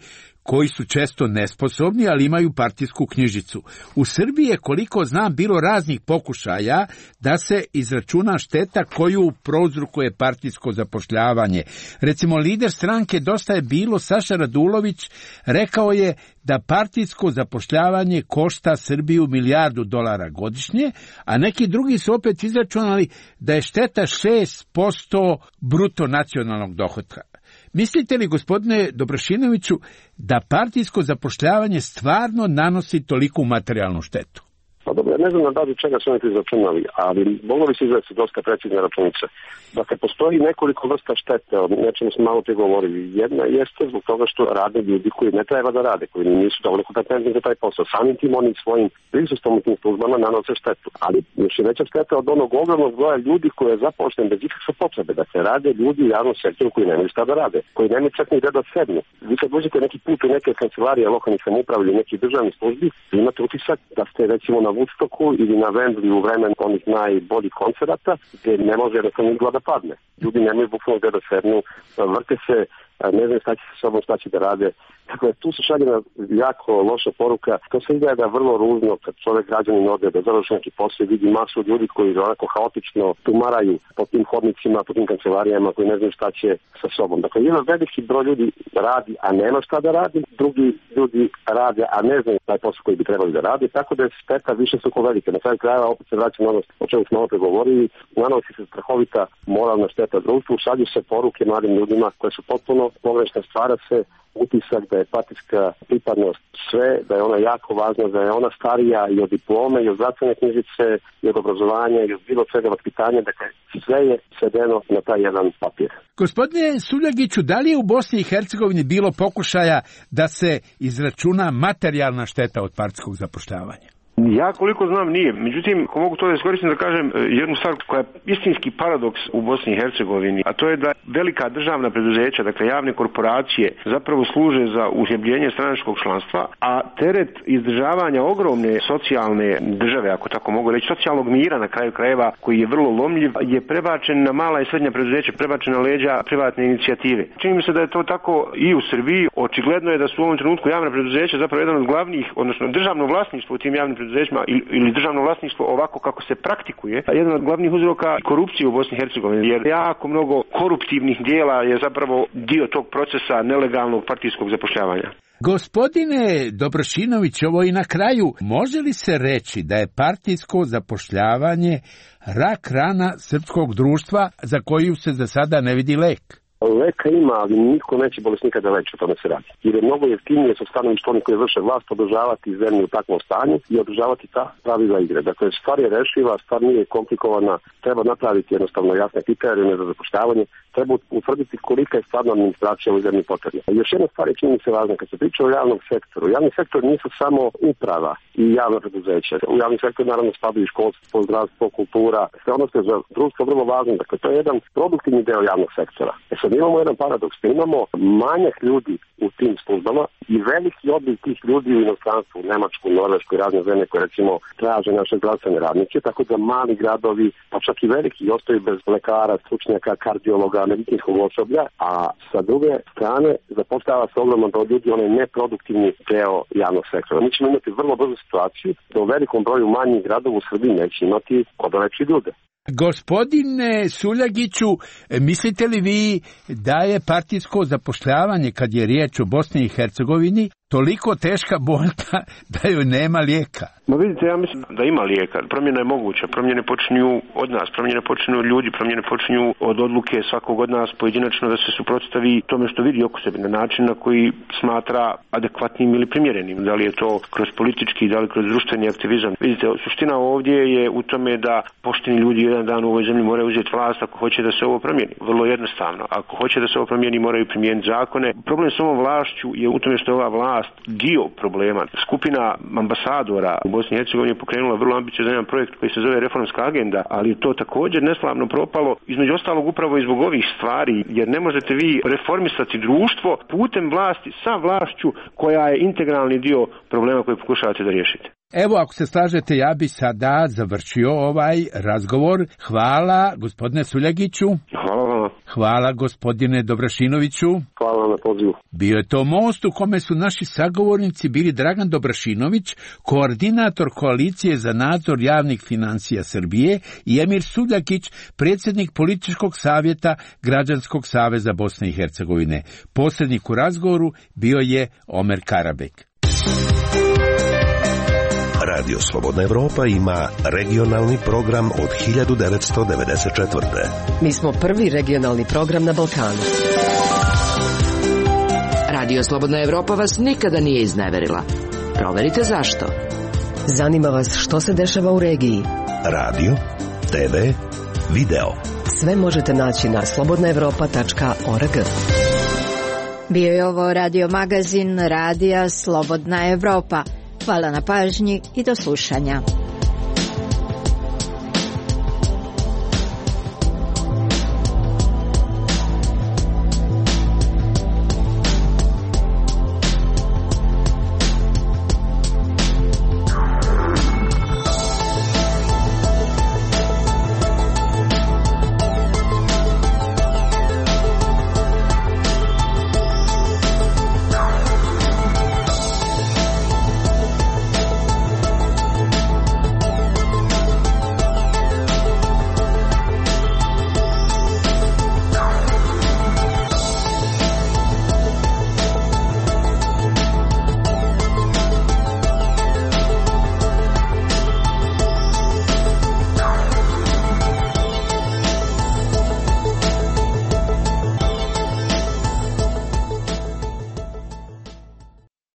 koji su često nesposobni, ali imaju partijsku knjižicu. U Srbiji je, koliko znam, bilo raznih pokušaja da se izračuna šteta koju prouzrokuje partijsko zapošljavanje. Recimo, lider stranke Dosta je bilo, Saša Radulović, rekao je da partijsko zapošljavanje košta Srbiju milijardu dolara godišnje, a neki drugi su opet izračunali da je šteta šest posto bruto nacionalnog dohotka. Mislite li, gospodine Dobrašinoviću, da partijsko zapošljavanje stvarno nanosi toliku materijalnu štetu? Pa dobro, ja ne znam na bazi čega su oni to izračunali, ali moglo bi se izvesti dosta precizne računice. Dakle, postoji nekoliko vrsta štete, o nečemu smo malo prije govorili. Jedna jeste zbog toga što rade ljudi koji ne treba da rade, koji nisu dovoljno kompetentni za taj posao. Samim tim oni svojim prisustvom u tim službama nanose štetu. Ali još je veća šteta od onog ogromnog broja ljudi koji je zapošljen bez ikakve potrebe. Dakle, rade ljudi u javnom sektoru koji nemaju šta da rade, koji nemaju čak ni gde da sednu. Vi kad dođete neki put u neke kancelarije lokalnih samouprava ili neki državni službi, imate utisak da ste recimo na Woodstocku ili na Wembley u vremenu onih najboljih koncerata, gdje ne može jednostavno igla da padne. Ljudi nemaju bukvalno gdje da sednu, vrte se, ne znaju šta će sa sobom, šta će da rade. Dakle, tu se šalje jako loša poruka. To se izgleda vrlo ružno kad čovjek građanin ode da završi neki posao i vidi masu ljudi koji onako haotično tumaraju po tim hodnicima, po tim kancelarijama, koji ne znaju šta će sa sobom. Dakle, jedan veliki broj ljudi radi, a nema šta da radi, drugi ljudi rade, a ne znaju taj posao koji bi trebali da radi, tako da je šteta više suko velike. Na kraju krajeva opet se vraća na ono o čemu smo opet govorili, nanosi se strahovita moralna šteta društvu, šalju se poruke mladim ljudima koje su potpuno pogrešne, stvara se utisak da je partijska pripadnost sve, da je ona jako važna, da je ona starija i od diplome, i od zdravstvene knjižice, i od obrazovanja, i od bilo svega vaspitanja, dakle sve je svedeno na taj jedan papir. Gospodine Suljagiću, da li je u Bosni i Hercegovini bilo pokušaja da se izračuna materijalna šteta od partijskog zapošljavanja? Ja koliko znam nije, međutim, ako mogu to da iskoristim da kažem jednu stvar koja je istinski paradoks u Bosni i Hercegovini, a to je da velika državna preduzeća, dakle javne korporacije, zapravo služe za uhljebljenje stranačkog članstva, a teret izdržavanja ogromne socijalne države, ako tako mogu reći, socijalnog mira na kraju krajeva, koji je vrlo lomljiv, je prebačen na mala i srednja preduzeća, prebačen na leđa privatne inicijative. Čini mi se da je to tako i u Srbiji. Očigledno je da su u ovom trenutku javna preduzeća zapravo jedan od glavnih, odnosno državno vlasništvo u tim javnim preduzećima ili državno vlasništvo ovako kako se praktikuje, jedan od glavnih uzroka korupcije u Bosni i Hercegovini, jer jako mnogo koruptivnih dijela je zapravo dio tog procesa nelegalnog partijskog zapošljavanja. Gospodine Dobrošinović, ovo i na kraju, može li se reći da je partijsko zapošljavanje rak rana srpskog društva za koju se za sada ne vidi lek? Leka ima, ali niko neće bolesnika da leči, o tome se radi. Jer je mnogo jeftinije sa stanovišta onih koji vrše vlast održavati zemlju u takvom stanju i održavati ta pravila igre. Dakle, stvar je rešiva, stvar nije komplikovana, treba napraviti jednostavno jasne kriterije za zapošljavanje, treba utvrditi kolika je stvarno administracija u zemlji potrebna. Još jedna stvar je čini se važna, kad se priča o javnom sektoru. Javni sektor nisu samo uprava i javna preduzeća. U javni sektor naravno spadaju školstvo, zdravstvo, kultura, sve ono što je za društvo vrlo važno. Dakle, to je jedan produktivni deo javnog sektora. E sad imamo jedan paradoks, da imamo manjak ljudi u tim službama i veliki odliv tih ljudi u inostranstvu, u Nemačku, Norvešku i razne zemlje koje recimo traže naše zdravstvene radnike, tako da mali gradovi, pa čak i veliki, ostaju bez lekara, stručnjaka, kardiologa, medicinskog osoblja, a sa druge strane zapošljava se ogromno broj ljudi, onaj neproduktivni deo javnog sektora. Mi ćemo imati vrlo brzu situaciju da u velikom broju manjih gradova u Srbiji neće imati odoleći ljude. Gospodine Suljagiću, mislite li vi da je partijsko zapošljavanje, kad je riječ o Bosni i Hercegovini, toliko teška boljka da joj nema lijeka? Ma vidite, ja mislim da ima lijeka. Promjena je moguća. Promjene počinju od nas, promjene počinju od ljudi, promjene počinju od odluke svakog od nas pojedinačno da se suprotstavi tome što vidi oko sebe na način na koji smatra adekvatnim ili primjerenim. Da li je to kroz politički, da li kroz društveni aktivizam. Vidite, suština ovdje je u tome da pošteni ljudi jedan dan u ovoj zemlji moraju uzeti vlast ako hoće da se ovo promijeni. Vrlo jednostavno. Ako hoće da se ovo promijeni, moraju primijeniti zakone. Problem s ovom vlašću je u tome što je ova vlast dio problema. Skupina ambasadora u Bosni i Hercegovini je pokrenula vrlo ambiciozan jedan projekt koji se zove Reformska agenda, ali je to također neslavno propalo, između ostalog upravo i zbog ovih stvari, jer ne možete vi reformisati društvo putem vlasti sa vlašću koja je integralni dio problema koji pokušavate da riješite. Evo, ako se slažete, ja bi sada završio ovaj razgovor. Hvala, gospodine Suljagiću. Hvala vam. Hvala gospodine Dobrašinoviću. Hvala na pozivu. Bio je to most u kome su naši sagovornici bili Dragan Dobrašinović, koordinator koalicije za nadzor javnih financija Srbije, i Emir Suljagić, predsjednik političkog savjeta Građanskog saveza Bosne i Hercegovine. Posrednik u razgovoru bio je Omer Karabek. Radio Slobodna Evropa ima regionalni program od hiljadu devetsto devedeset četvrte. Mi smo prvi regionalni program na Balkanu. Radio Slobodna Evropa vas nikada nije izneverila. Proverite zašto. Zanima vas što se dešava u regiji. Radio, te ve, video. Sve možete naći na slobodna evropa tačka org. Bio je ovo radio magazin Radija Slobodna Evropa. Hvala na pažnji i do slušanja.